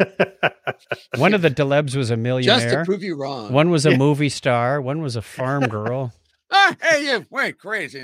One of the Delebs was a Just to millionaire. prove you wrong. One was a Yeah. movie star. One was a farm girl. Ah, hey, you went crazy.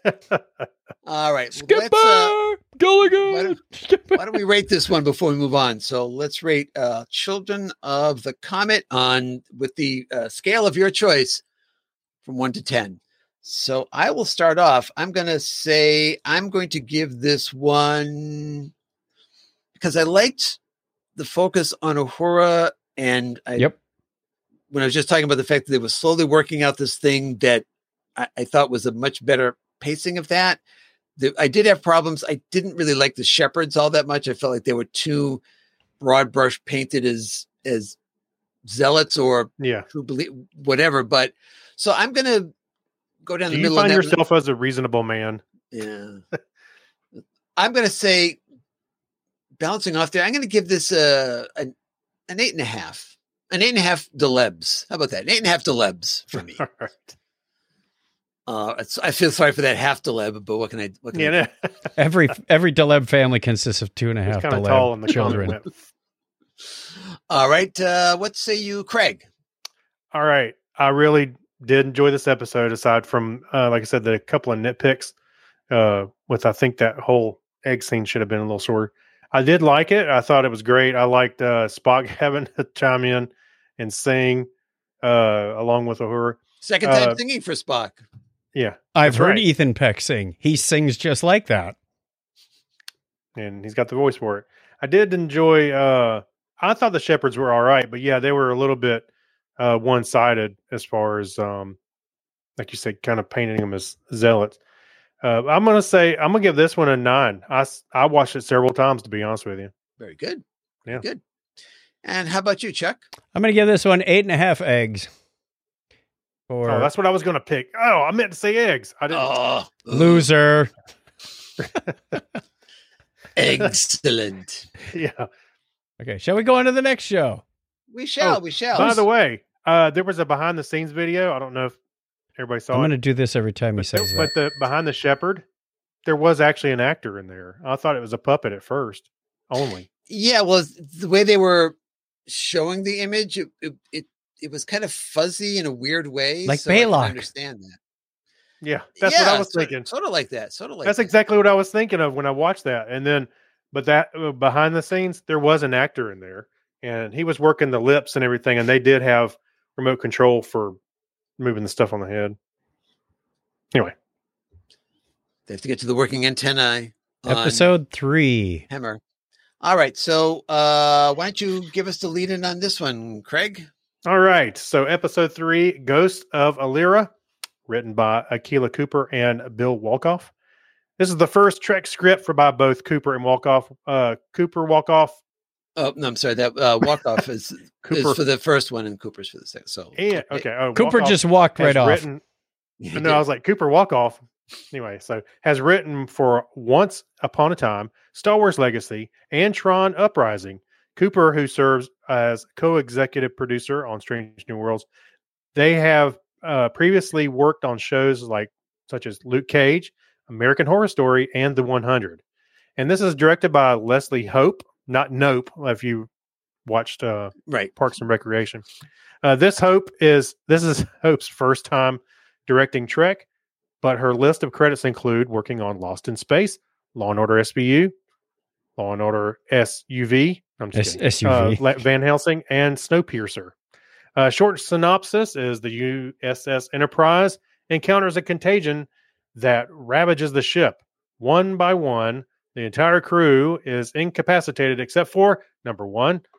All right. Skipper! Let's, uh, Gulligan! why don't- Skipper! why don't we rate this one before we move on? So let's rate uh, Children of the Comet on with the uh, scale of your choice from one to ten. So I will start off. I'm going to say I'm going to give this one because I liked the focus on Uhura, and I, Yep. when I was just talking about the fact that they were slowly working out this thing that I, I thought was a much better pacing of that. The, I did have problems. I didn't really like the shepherds all that much. I felt like they were too broad brush painted as as zealots or Yeah. who believe whatever. But so I'm going to go down Do the you middle find of that. yourself as a reasonable man? Yeah. I'm going to say, balancing off there, I'm going to give this a, an, an eight and a half. An eight and a half Delebs. How about that? An eight and a half Delebs for me. All right. Uh, it's, I feel sorry for that half Deleb, but what can I? What can Yeah, I no, Every every Deleb family consists of two and a it's half kind of Deleb tall in the children. comment. All right. Uh, what say you, Craig? All right. I really did enjoy this episode, aside from, uh, like I said, the couple of nitpicks uh, with, I think that whole egg scene should have been a little shorter. I did like it. I thought it was great. I liked uh, Spock having to chime in and sing uh, along with Uhura. Second time Uh, singing for Spock. Yeah. I've That's heard right. Ethan Peck sing. He sings just like that. And he's got the voice for it. I did enjoy, uh, I thought the shepherds were all right, but yeah, they were a little bit uh, one-sided as far as, um, like you said, kind of painting them as zealots. Uh, I'm going to say, I'm going to give this one a nine. I, s- I watched it several times, to be honest with you. Very good. Very Yeah. good. And how about you, Chuck? I'm going to give this one eight and a half eggs. For Oh, that's what I was going to pick. Oh, I meant to say eggs. I didn't. Oh, loser. excellent. Yeah. Okay, shall we go on to the next show? We shall. Oh, we shall. By the way, uh, there was a behind the scenes video. I don't know if everybody saw I'm it. going to do this every time he But, says there- that. but the behind the shepherd, there was actually an actor in there. I thought it was a puppet at first only. Yeah, well, the way they were showing the image, it it it, it was kind of fuzzy in a weird way. Like so I can Baylock. understand that. Yeah, that's what I was sort, thinking. Sort of like that. Sort of like That's that. exactly what I was thinking of when I watched that. And then, but that uh, behind the scenes, there was an actor in there, and he was working the lips and everything, and they did have remote control for moving the stuff on the head. Anyway, They have to get to the working antennae. on Episode three. Hammer. All right. So uh, why don't you give us the lead in on this one, Craig? all right. So episode three, Ghost of Alira, written by Akila Cooper and Bill Walkoff. This is the first Trek script for by both Cooper and Walkoff. Uh, Cooper Walkoff Oh no, I'm sorry. That uh, walk off is, is Cooper for the first one, and Cooper's for the second. So and okay, oh, Cooper Walkoff just walked has right off. written- No, I was like, Cooper Walkoff. Anyway, so has written for Once Upon a Time, Star Wars Legacy, and Tron Uprising. Cooper, who serves as co-executive producer on Strange New Worlds, they have uh, previously worked on shows like such as Luke Cage, American Horror Story, and The one hundred. And this is directed by Leslie Hope, not Nope, if you watched uh, right. Parks and Recreation. Uh, this Hope is this is Hope's first time directing Trek, but her list of credits include working on Lost in Space, Law and Order S V U, Law and Order S U V, I'm just S- kidding, S U V. uh, Van Helsing, and Snowpiercer. Uh, short synopsis is the U S S Enterprise encounters a contagion that ravages the ship. One by one, the entire crew is incapacitated except for number one,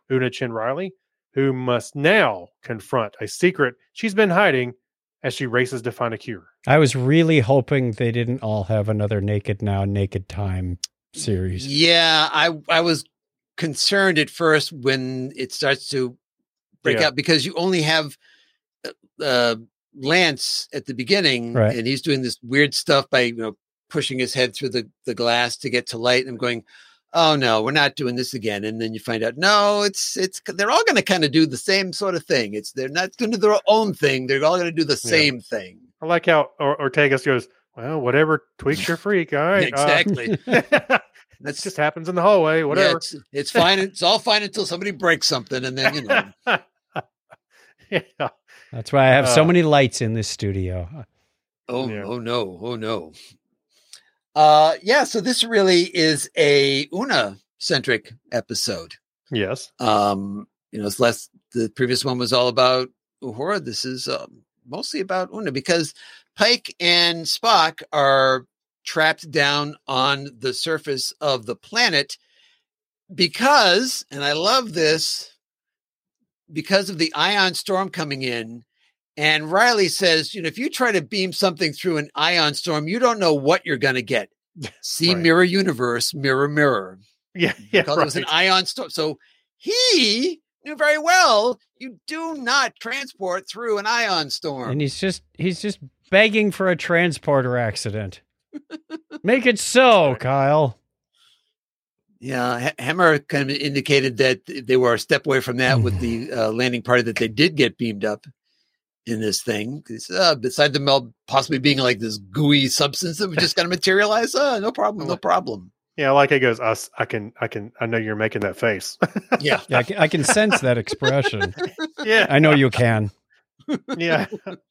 Una Chin Riley, who must now confront a secret she's been hiding as she races to find a cure. I was really hoping they didn't all have another Naked Now, Naked Time series. Yeah, I I was concerned at first when it starts to break Yeah. out because you only have uh, Lance at the beginning, Right. and he's doing this weird stuff by you know pushing his head through the, the glass to get to light. And I'm going, oh no, we're not doing this again. And then you find out, no, it's it's they're all going to kind of do the same sort of thing. It's they're not going to do their own thing. They're all going to do the Yeah. same thing. I like how or- Ortega goes, well, whatever tweaks your freak. All right. Exactly. Uh, That's just happens in the hallway, yeah, whatever. it's, it's fine. It's all fine until somebody breaks something, and then you know. Yeah. That's why I have so Uh, many lights in this studio. Oh, Yeah. oh no, oh no. Uh yeah, so this really is a Una centric episode. Yes. Um, you know, it's less the previous one was all about Uhura. This is um, mostly about Una because Pike and Spock are trapped down on the surface of the planet because, and I love this, because of the ion storm coming in. And Riley says, you know, if you try to beam something through an ion storm, you don't know what you're going to get. See Right. Mirror Universe, Mirror Mirror. Yeah. Yeah. Because it was an right. ion storm. So he knew very well you do not transport through an ion storm. And he's just he's just begging for a transporter accident. Make it so, Kyle. Yeah, H- Hammer kind of indicated that they were a step away from that with the uh, landing party that they did get beamed up in this thing. 'Cause, Uh, beside the meld possibly being like this gooey substance that was just going to materialize, uh, no problem, no problem. Yeah. Like it goes, I, s- I can, I can, I know you're making that face. Yeah. Yeah, I can, I can sense that expression. yeah. I know you can. Yeah.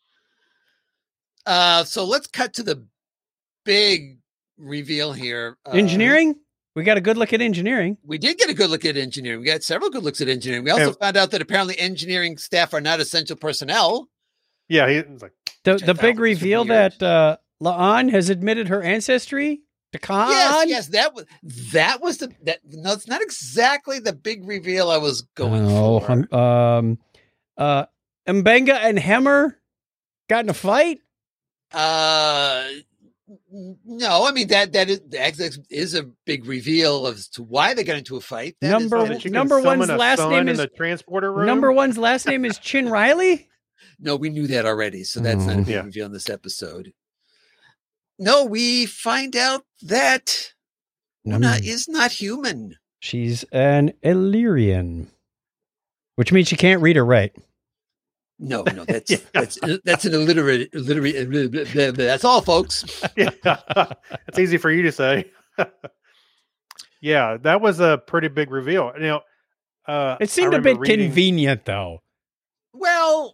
Uh, so let's cut to the big reveal here. Uh, Engineering? We got a good look at engineering. We did get a good look at engineering. We got several good looks at engineering. We also And- found out that apparently engineering staff are not essential personnel. Yeah. He's like, The Which I the thought big was reveal weird. that uh, La'an has admitted her ancestry to Khan. Yes, yes, that was that was the that. No, it's not exactly the big reveal I was going Oh, for. um, um, uh, Mbenga and Hemmer got in a fight. Uh, no, I mean that that is that is a big reveal as to why they got into a fight. That is- Number that that is- you can Number summon one's a last sun name in is- the transporter room. Number one's last name is Chin Riley. no, we knew that already, so that's not a Oh. big Yeah. reveal in this episode. No, we find out that Una Mm. is not human. She's an Illyrian, which means she can't read or write. No, no, that's Yeah. that's that's an illiterate, illiterate. That's all, folks. Yeah. It's easy for you to say. Yeah. That was a pretty big reveal. You know, uh, It seemed I a bit remember reading- convenient, though. Well,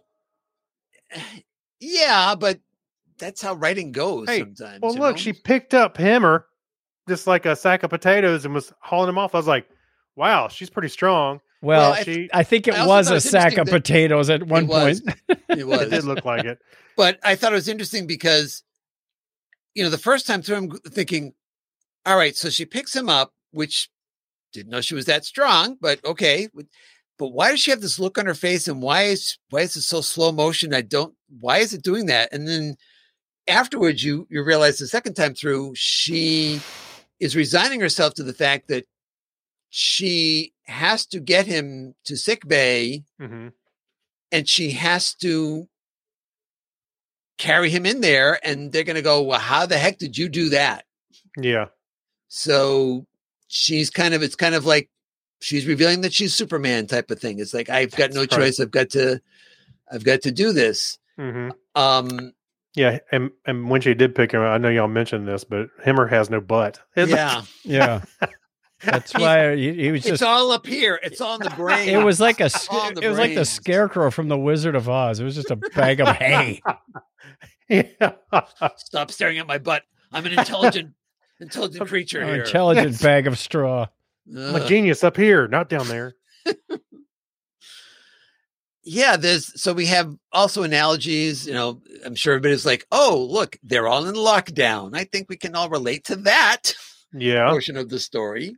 yeah, but that's how writing goes Hey, sometimes. Well, you look, know? she picked up Hammer just like a sack of potatoes and was hauling him off. I was like, wow, she's pretty strong. Well, Well, I- She, I think it I also was thought a it's sack interesting of that potatoes at one it was. point. It it was. did look like it. But I thought it was interesting because, you know, the first time through, I'm thinking, all right, so she picks him up, which didn't know she was that strong, but okay. But why does she have this look on her face, and why is why is it so slow motion? I don't. Why is it doing that? And then afterwards, you you realize the second time through, she is resigning herself to the fact that she has to get him to sick bay, hmm and she has to carry him in there, and they're going to go, well, how the heck did you do that? Yeah. So she's kind of, it's kind of like she's revealing that she's Superman type of thing. It's like, I've got no That's right. choice. I've got to, I've got to do this. hmm Um, Yeah. And, and when she did pick him, I know y'all mentioned this, but Hammer has no butt. yeah, Yeah, that's why he, he was it's just. all up here. It's all in the brain. It was like a. sc- all in the It was like the brains. scarecrow from the Wizard of Oz. It was just a bag of hay. Yeah. Stop staring at my butt. I'm an intelligent, intelligent creature An here. intelligent Yes. bag of straw. I'm a Ugh. genius up here, not down there. Yeah, there's so we have also analogies. You know, I'm sure everybody's like, "Oh, look, they're all in lockdown." I think we can all relate to that Yeah. portion of the story.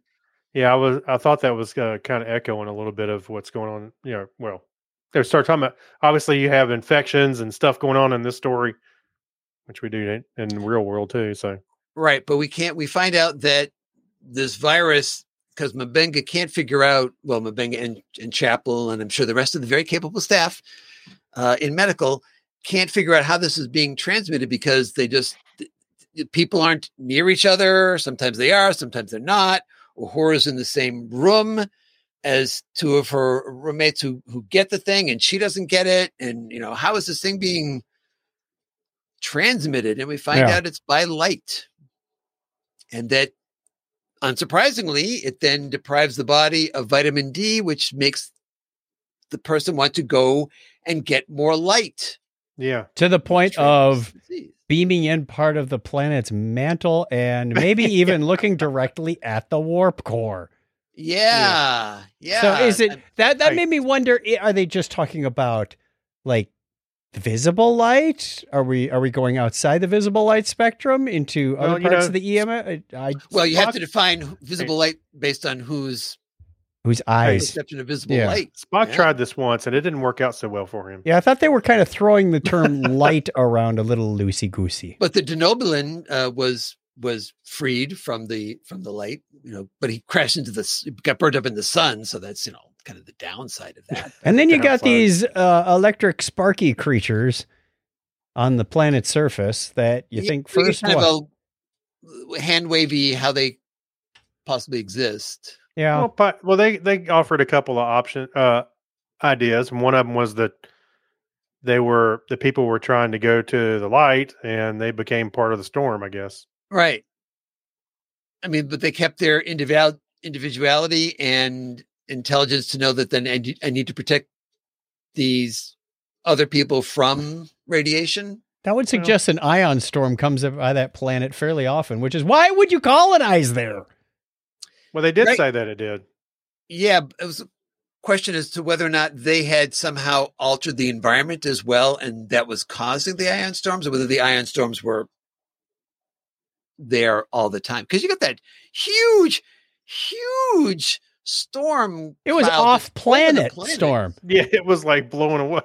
Yeah, I was. I thought that was uh, kind of echoing a little bit of what's going on. You know, well, they start talking about. Obviously, you have infections and stuff going on in this story, which we do in, in the real world too. So Right, but we can't. We find out that this virus, because M'Benga can't figure out. Well, M'Benga and, and Chapel, and I'm sure the rest of the very capable staff uh, in medical can't figure out how this is being transmitted because they just people aren't near each other. Sometimes they are, sometimes they're not. Uhura's in the same room as two of her roommates who who get the thing, and she doesn't get it. And you know, how is this thing being transmitted? And we find Yeah. out it's by light, and that unsurprisingly, it then deprives the body of vitamin D, which makes the person want to go and get more light. yeah, To the point of Disease. beaming in part of the planet's mantle and maybe even looking directly at the warp core. Yeah, yeah. So is it I'm- that that I- made me wonder, i- are they just talking about like visible light? Are we are we going outside the visible light spectrum into Well, other you parts know, of the E M? I, I Well, you have Spock- to define visible light based on whose whose eyes? perception of visible Yeah. light. Spock Yeah. tried this once and it didn't work out so well for him. Yeah, I thought they were kind of throwing the term light around a little loosey goosey. But the Denobulan uh, was was freed from the from the light, you know. But he crashed into the s- got burned up in the sun, so that's you know kind of the downside of that. And then you got Downside. these uh, electric sparky creatures on the planet's surface that you Yeah, think we get first kind what? of a hand wavy how they possibly exist. Yeah. Well, but, well, they they offered a couple of option uh, ideas, and one of them was that they were the people were trying to go to the light, and they became part of the storm. I guess. Right. I mean, but they kept their individual individuality and intelligence to know that then I, I need to protect these other people from radiation. That would suggest an ion storm comes by that planet fairly often, which is why would you colonize there? Well, they did Right. say that it did. Yeah, it was a question as to whether or not they had somehow altered the environment as well, and that was causing the ion storms, or whether the ion storms were there all the time. Because you got that huge, huge storm. It was cloud that's off over the planet planet. storm. Yeah, it was like blowing away.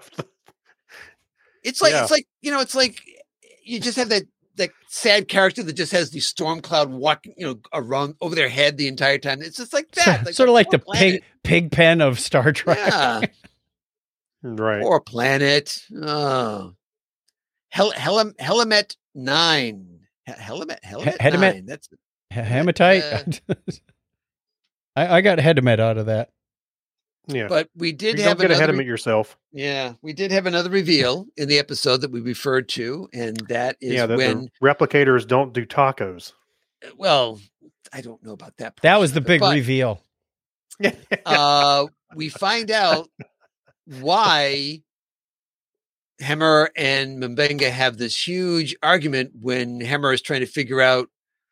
It's like Yeah. it's like you know, it's like you just have that that sad character that just has the storm cloud walking, you know, around over their head the entire time. It's just like that, So- like sort of like the poor planet. pig pig pen of Star Trek. Yeah, Right. poor planet. Oh, Hel Helem Helamet nine. He- Helamet Helamet Hedemet? nine. That's Hematite. I, I got Hedemet out of that. Yeah. but we You did don't have get ahead another. of it yourself. Yeah, we did have another reveal in the episode that we referred to, and that is Yeah, that when. the replicators don't do tacos. Well, I don't know about that. That was portion the of it, big but- reveal. uh, we find out why Hemmer and M'Benga have this huge argument when Hemmer is trying to figure out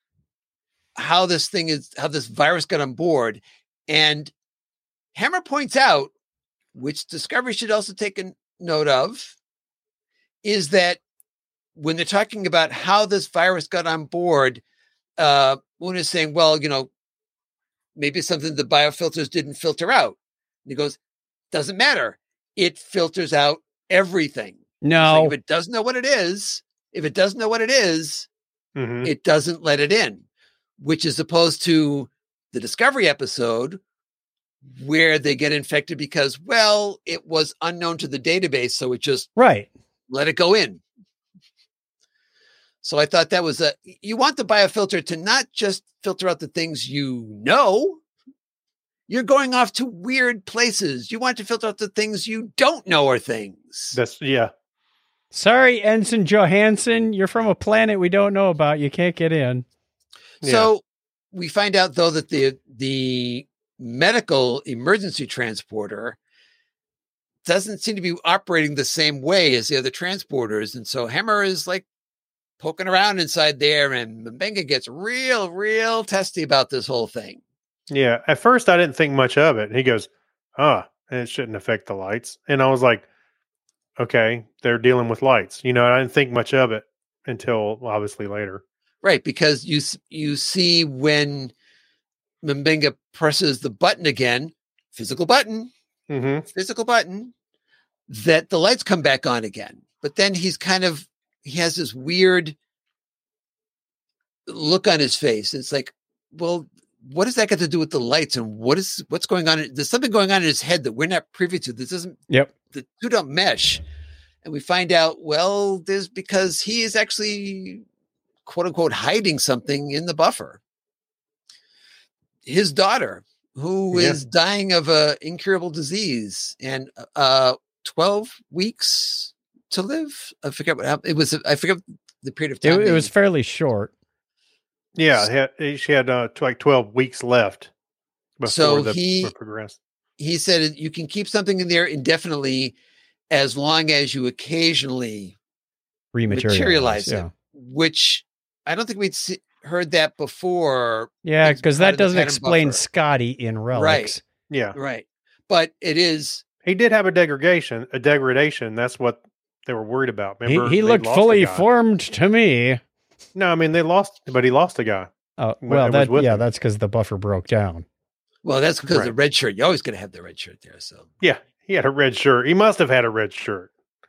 how this thing is, how this virus got on board. And Hemmer points out, which Discovery should also take a note of, is that when they're talking about how this virus got on board, uh, Moon is saying, well, you know, maybe it's something the biofilters didn't filter out. And he goes, doesn't matter. It filters out everything. It's like, No. if it doesn't know what it is, if it doesn't know what it is, Mhm. it doesn't let it in, which is opposed to the Discovery episode where they get infected because, well, it was unknown to the database. So it just Right. let it go in. So I thought that was a, you want the biofilter to not just filter out the things you know. You're going off to weird places. You want to filter out the things you don't know are things. That's yeah. Sorry, Ensign Johansson. You're from a planet we don't know about. You can't get in. So we find out though that the the medical emergency transporter doesn't seem to be operating the same way as the other transporters, and so Hemmer is like poking around inside there, and M'Benga gets real, real testy about this whole thing. Yeah. At first, I didn't think much of it. And he goes, "Ah, it shouldn't affect the lights." And I was like, "Okay, they're dealing with lights." You know, I didn't think much of it until obviously later. Right, because you s- you see when M'Benga presses the button again, physical button, Mm-hmm. physical button, that the lights come back on again. But then he's kind of, he has this weird look on his face. It's like, well, what does that got to do with the lights? And what is, what's going on? There's something going on in his head that we're not privy to. This doesn't, Yep. the two don't mesh. And we find out, well, there's because he is actually, quote unquote, hiding something in the buffer. His daughter, who Yeah. is dying of a incurable disease, and uh, twelve weeks to live. I forget what it was. I forget the period of It, time. it was fairly short. Yeah, he had, she had uh, t- like twelve weeks left before So the he- progressed. He said you can keep something in there indefinitely as long as you occasionally Rematerialize. materialize Yeah. it, which I don't think we'd see, heard that before. Yeah, It's because part that of the doesn't pattern explain buffer. Scotty in Relics. Yeah, Right. But it is, he did have a degradation. A degradation. That's what they were worried about. He, Remember, he they looked lost a fully guy. formed to me. No, I mean they lost, but he lost a guy. Oh, When well, it was that with yeah, him. that's because the buffer broke down. well, that's because Right. the red shirt. You always got to have the red shirt there. So, Yeah, he had a red shirt. He must have had a red shirt.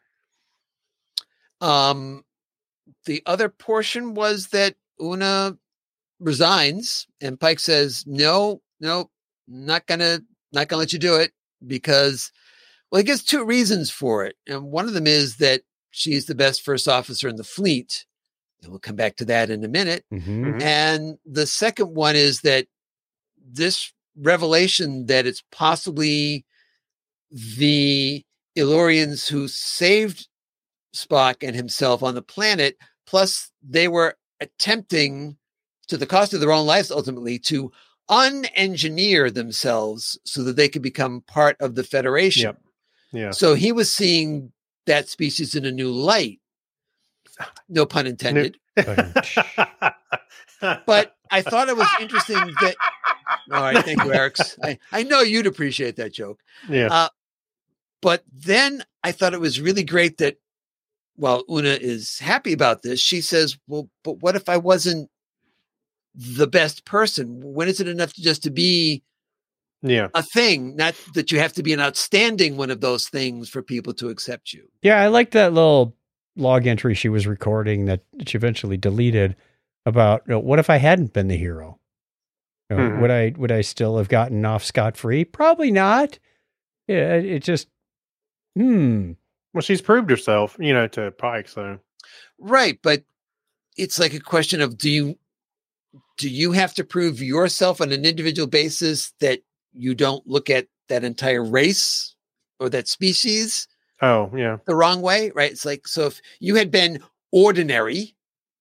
um, the other portion was that Una resigns, and Pike says, "No, no, not gonna, not gonna let you do it because, well, he gives two reasons for it, and one of them is that she's the best first officer in the fleet, and we'll come back to that in a minute. Mm-hmm. Mhm. And the second one is that this revelation that it's possibly the Illyrians who saved Spock and himself on the planet, plus they were attempting, to the cost of their own lives ultimately, to unengineer themselves so that they could become part of the Federation. Yep. Yeah. So he was seeing that species in a new light. No pun intended. But I thought it was interesting that. All right, thank you, Erics. I, I know you'd appreciate that joke. yeah. Uh, But then I thought it was really great that while Una is happy about this, she says, well, but what if I wasn't the best person? When is it enough to just to be yeah. a thing? Not that you have to be an outstanding one of those things for people to accept you. Yeah, I like that little log entry she was recording that she eventually deleted about, you know, what if I hadn't been the hero? You know, Mhm. Would I would I still have gotten off scot-free? Probably not. Yeah, it just hmm. Well, she's proved herself, you know, to Pike. So Right. But it's like a question of, do you, do you have to prove yourself on an individual basis that you don't look at that entire race or that species oh yeah. the wrong way? Right. It's like, so if you had been ordinary,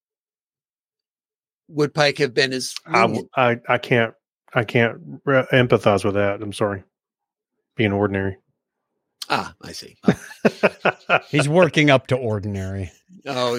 would Pike have been as I, lenient? I I can't I can't re- empathize with that. I'm sorry. Being ordinary. Ah, I see. Oh, He's working up to ordinary. oh.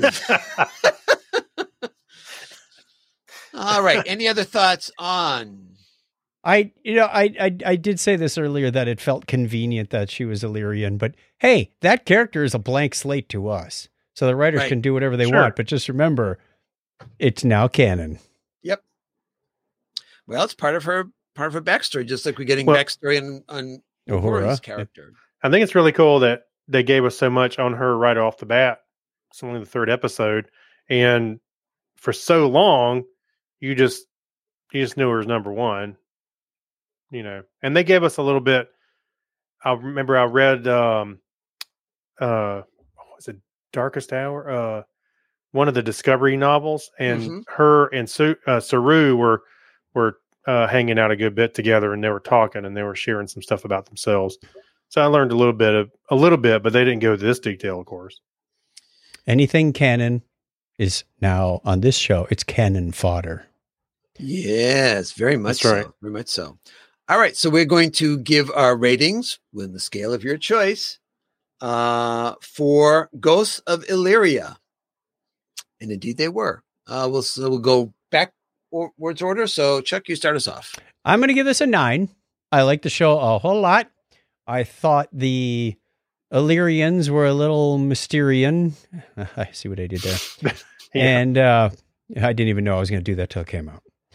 All right. Any other thoughts on? I, you know, I, I, I did say this earlier that it felt convenient that she was Illyrian, but hey, that character is a blank slate to us, so the writers Right. can do whatever they Sure. want. But just remember, it's now canon. Yep. Well, it's part of her part of her backstory, just like we're getting Well- backstory on on Uhura. Uhura's character. I think it's really cool that they gave us so much on her right off the bat. It's only the third episode, and for so long, you just you just knew her as number one. You know, and they gave us a little bit. I remember I read, um, uh, what was it Darkest Hour? Uh, one of the Discovery novels, and Mhm. her and Su- uh, Saru were were uh, hanging out a good bit together, and they were talking, and they were sharing some stuff about themselves. So I learned a little bit of a little bit, but they didn't go to this detail, of course. Anything canon is now on this show. It's canon fodder. Yes, very much That's right. so. Very much so. All right. So we're going to give our ratings with the scale of your choice uh, for Ghosts of Illyria. And indeed they were. Uh, we'll, so we'll go backwards order. So Chuck, you start us off. I'm going to give this a nine. I like the show a whole lot. I thought the Illyrians were a little Mysterian. I see what I did there. Yeah. And uh, I didn't even know I was going to do that till it came out.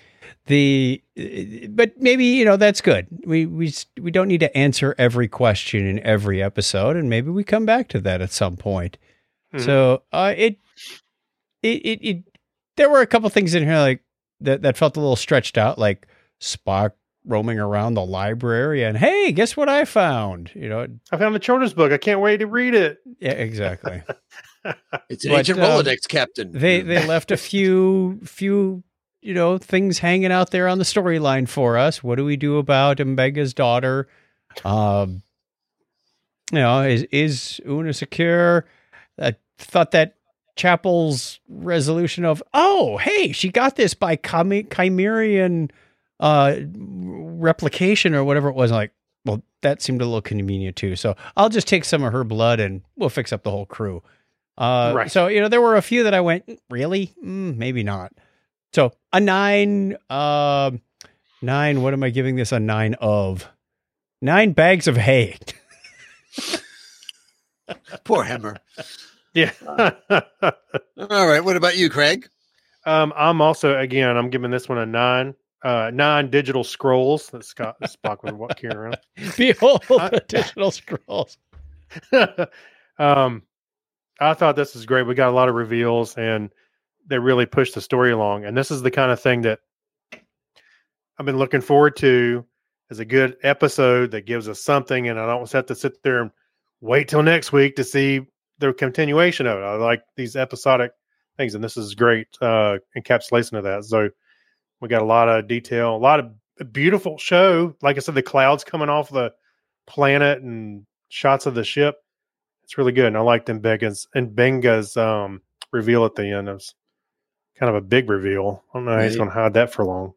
the but maybe, you know, that's good. We we we don't need to answer every question in every episode, and maybe we come back to that at some point. Mm-hmm. So uh, it, it it it there were a couple things in here like that that felt a little stretched out, like Spock roaming around the library and, hey, guess what I found? You know, I found a children's book. I can't wait to read it. Yeah, exactly. It's an but, ancient um, Rolodex, Captain. They they left a few few. you know, things hanging out there on the storyline for us. What do we do about Mbenga's daughter? Um, you know, is, is Una secure? I thought that Chapel's resolution of, oh, hey, she got this by Chim- Chimerian uh, replication or whatever it was. Like, well, that seemed a little convenient too. So I'll just take some of her blood and we'll fix up the whole crew. Uh, right. So, you know, there were a few that I went, really? Mm, maybe not. So a nine, uh, nine, what am I giving this a nine of? Nine bags of hay. Poor Hemmer. Yeah. All right. What about you, Craig? Um, I'm also, again, I'm giving this one a nine. Uh, nine digital scrolls that Scott Spock would walk here around. Behold the digital scrolls. um, I thought this was great. We got a lot of reveals and they really pushed the story along. And this is the kind of thing that I've been looking forward to as a good episode that gives us something. And I don't have to sit there and wait till next week to see the continuation of it. I like these episodic things. And this is great uh, encapsulation of that. So we got a lot of detail, a lot of beautiful show. Like I said, the clouds coming off the planet and shots of the ship. It's really good. And I liked Mbenga's, Mbenga's um, reveal at the end. It was kind of a big reveal. I don't know how right. he's going to hide that for long.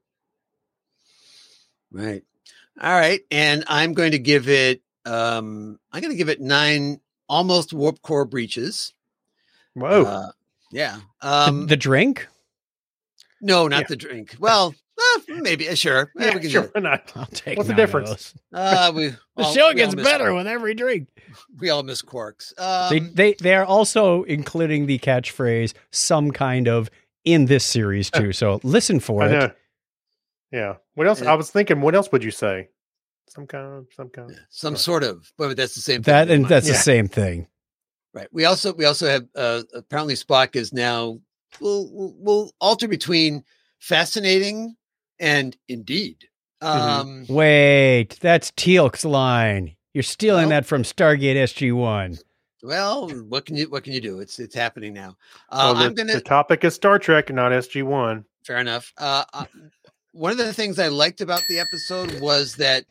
Right. All right. And I'm going to give it, um, I'm going to give it nine almost warp core breaches. Whoa. Uh, yeah. Um, the, the drink? No, not yeah. the drink. Well, uh, maybe. Uh, sure. Yeah, we can sure. Not. I'll take What's the difference? Uh, we, the all, show we gets better with every drink. We all miss quarks. Um, they, they, they are also including the catchphrase, some kind of, in this series too. So listen for it. Know. Yeah. What else? I was thinking, what else would you say? Some kind of, some kind of, some right. sort of, but that's the same thing. That, and that's yeah. the same thing. Right. We also, we also have, uh, apparently Spock is now, will will alter between fascinating and indeed. Um, mm-hmm. Wait, that's Teal'c's line. You're stealing well, that from Stargate S G one. Well, what can you what can you do? It's it's happening now. Uh, well, the, I'm gonna. The topic is Star Trek and not S G one. Fair enough. Uh, uh, one of the things I liked about the episode was that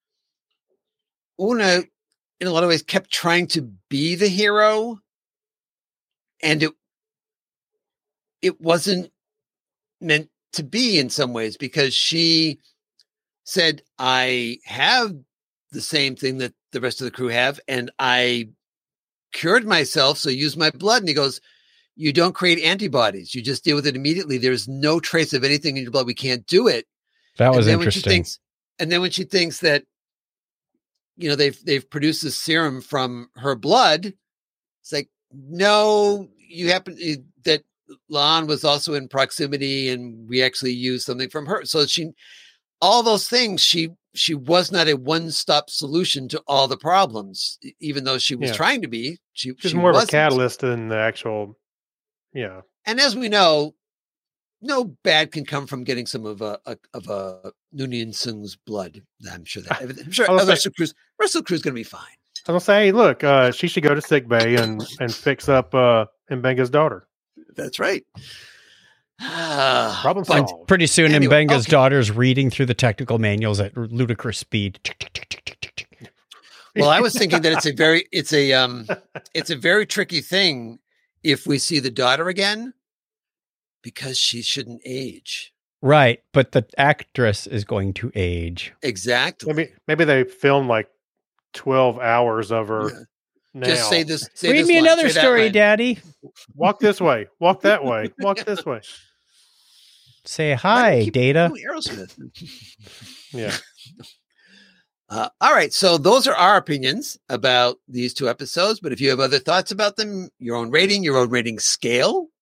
Una, in a lot of ways, kept trying to be the hero, and it it wasn't meant to be in some ways, because she said, "I have the same thing that the rest of the crew have, and I cured myself, so use my blood." And he goes, "You don't create antibodies. You just deal with it immediately. There's no trace of anything in your blood. We can't do it." That was and then interesting. When she thinks, and then when she thinks that, you know, they've they've produced this serum from her blood, it's like, no, you happen that La'an was also in proximity, and we actually used something from her. So she, all those things, she she was not a one-stop solution to all the problems, even though she was yeah. trying to be. She, She's she more wasn't. of a catalyst than the actual, yeah. And as we know, no bad can come from getting some of a, a of a Noonien Sung's blood. I'm sure that I'm sure Russell Cruz Russell Cruz is going to be fine. I was gonna say, hey, look, uh, she should go to sick bay and and fix up uh, Mbenga's daughter. That's right. Problem solved. Pretty soon, Anyway, Mbenga's okay. daughter's reading through the technical manuals at ludicrous speed. Well, I was thinking that it's a very it's a um it's a very tricky thing if we see the daughter again, because she shouldn't age. Right, but the actress is going to age. Exactly. Maybe maybe they filmed like twelve hours of her. Yeah. Now. Just say this. Say Read this me line, another say story, line. Daddy. Walk this way. Walk that way. Walk this way. Say hi, Data. Aerosmith. Yeah. Uh, all right. So those are our opinions about these two episodes. But if you have other thoughts about them, your own rating, your own rating scale,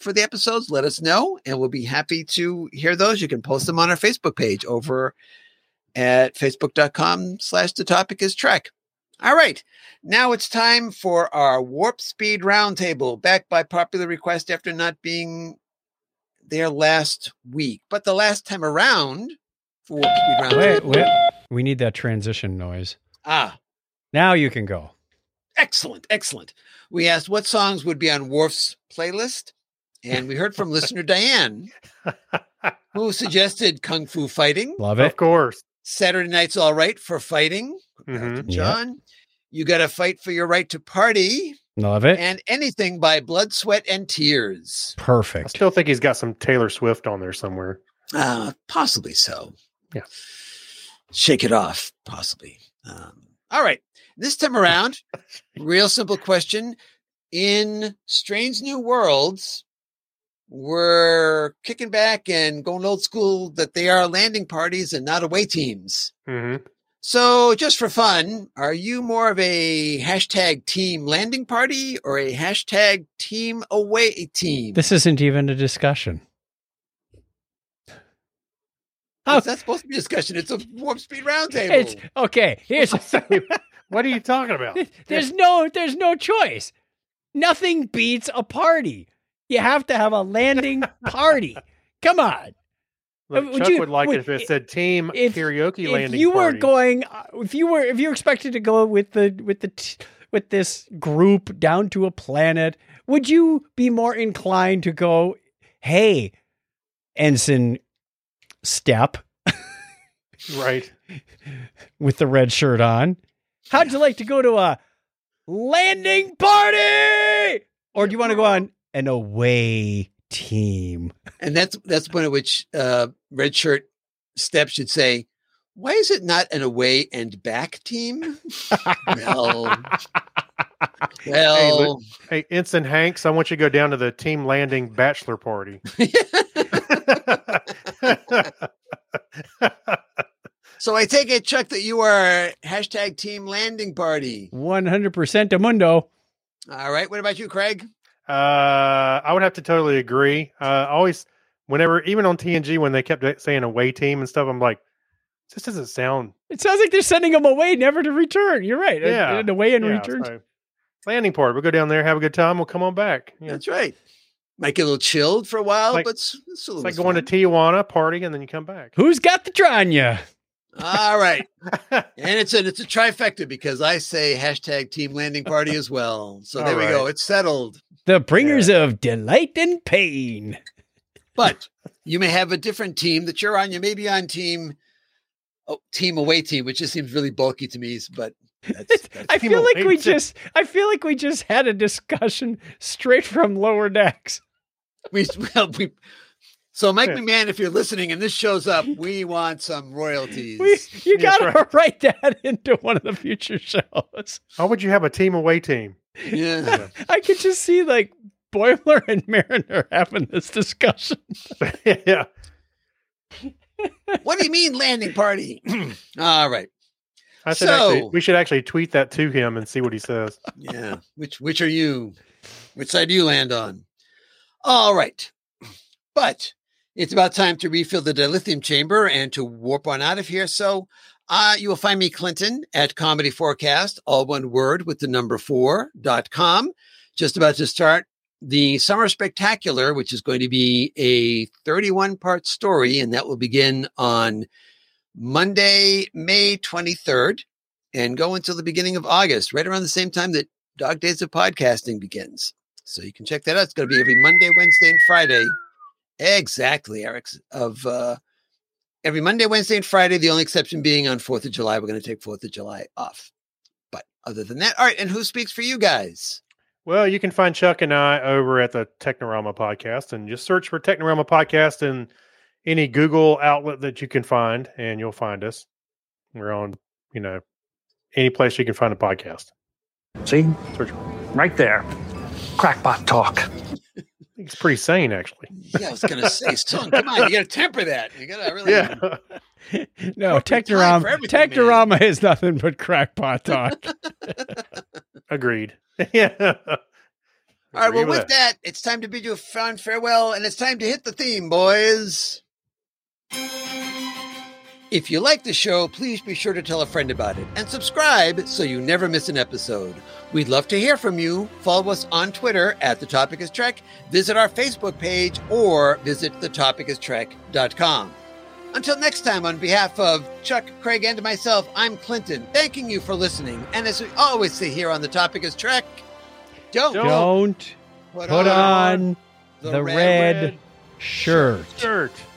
for the episodes, let us know, and we'll be happy to hear those. You can post them on our Facebook page over at facebook.com slash the topic is Trek. All right. Now it's time for our Warp Speed Roundtable, back by popular request after not being there last week. But the last time around for Warp Speed Roundtable. Wait, wait. We need that transition noise. Ah, Now you can go. excellent. Excellent. We asked what songs would be on Worf's playlist, and we heard from listener Diane, who suggested Kung Fu Fighting. Love Of it. course. Saturday Night's All Right for Fighting. Mhm. John, you got to fight for your right to party, Love it. and anything by Blood, Sweat, and Tears. I Perfect. still think he's got some Taylor Swift on there somewhere. Uh, possibly so. Yeah. Shake it off, possibly. Um, all right. This time around, real simple question. In Strange New Worlds, we're kicking back and going old school that they are landing parties and not away teams. hmm So just for fun, are you more of a hashtag team landing party or a hashtag team away team? This isn't even a discussion. Oh, That's supposed to be a discussion. It's a Warp Speed Roundtable. it's okay. Here's What are you talking about? there's no there's no choice. Nothing beats a party. You have to have a landing party. Come on. Look, would Chuck you- would like would- it if it said team if- karaoke If landing you were party. going, uh, if you were, if you expected to go with the with the t- with this group down to a planet, would you be more inclined to go, "Hey, Ensign Step," Right. with the red shirt on? How'd you like to go to a landing party? Or do you want to go on an away team? And that's that's the point at which uh, Red Shirt Step should say, why is it not an away and back team? well, well, Hey, Ensign Hanks, I want you to go down to the team landing bachelor party. so I take it, Chuck, that you are hashtag team landing party. one hundred percent Amundo. All right. What about you, Craig? Uh, I would have to totally agree. Uh, always, whenever, even on T N G, when they kept saying away team and stuff, I'm like, this doesn't sound. It sounds like they're sending them away, never to return. You're right. Yeah. An away and yeah, return. so, landing party. We'll go down there, have a good time. We'll come on back. Yeah. That's right. Might get a little chilled for a while, Like- but it's, it's a It's little like bit going fun. to Tijuana, party, and then you come back. Who's got the Tranya? All right. And it's a, it's a trifecta because I say hashtag team landing party as well. So there All we go. right. It's settled. The bringers of delight and pain. But you may have a different team that you're on. You may be on team, oh, team away team, which just seems really bulky to me. But that's, that's I Team feel like away we team. just I feel like we just had a discussion straight from lower decks. we, well, we. So Mike Yeah. McMahon, if you're listening and this shows up, we want some royalties. We, you That's gotta right. write that into one of the future shows. How would you have a team away team? yeah. I could just see like Boiler and Mariner having this discussion. yeah. What do you mean landing party? All right. I should So- actually, we should actually tweet that to him and see what he says. Yeah. Which which are you? Which side do you land on? All right. But it's about time to refill the dilithium chamber and to warp on out of here. So uh, you will find me, Clinton, at Comedy Forecast, all one word with the number four dot com. Just about to start the Summer Spectacular, which is going to be a thirty-one part story, and that will begin on Monday, May twenty-third, and go until the beginning of August, right around the same time that Dog Days of Podcasting begins. So you can check that out. It's going to be every Monday, Wednesday, and Friday. Exactly, Eric. Of uh, every Monday, Wednesday, and Friday, the only exception being on fourth of July. We're going to take fourth of July off. But other than that, all right. And who speaks for you guys? Well, you can find Chuck and I over at the Technorama Podcast, and just search for Technorama Podcast in any Google outlet that you can find, and you'll find us. We're on, you know, any place you can find a podcast. See? Search. Right there. Crackpot talk. I think it's pretty sane, actually. Yeah, I was going to say, Stone, come on. You got to temper that. You got to really. Yeah. No, Appropriate time for Technorama, everything, man. Technorama is nothing but crackpot talk. Agreed. Yeah. All right, well, Agree with that, it's time to bid you a fond farewell, and it's time to hit the theme, boys. If you like the show, please be sure to tell a friend about it and subscribe so you never miss an episode. We'd love to hear from you. Follow us on Twitter at The Topic is Trek, visit our Facebook page, or visit the topic is trek dot com. Until next time, on behalf of Chuck, Craig, and myself, I'm Clinton, thanking you for listening. And as we always say here on The Topic is Trek, don't, Don't put, put on, on the red, red shirt. Shirt.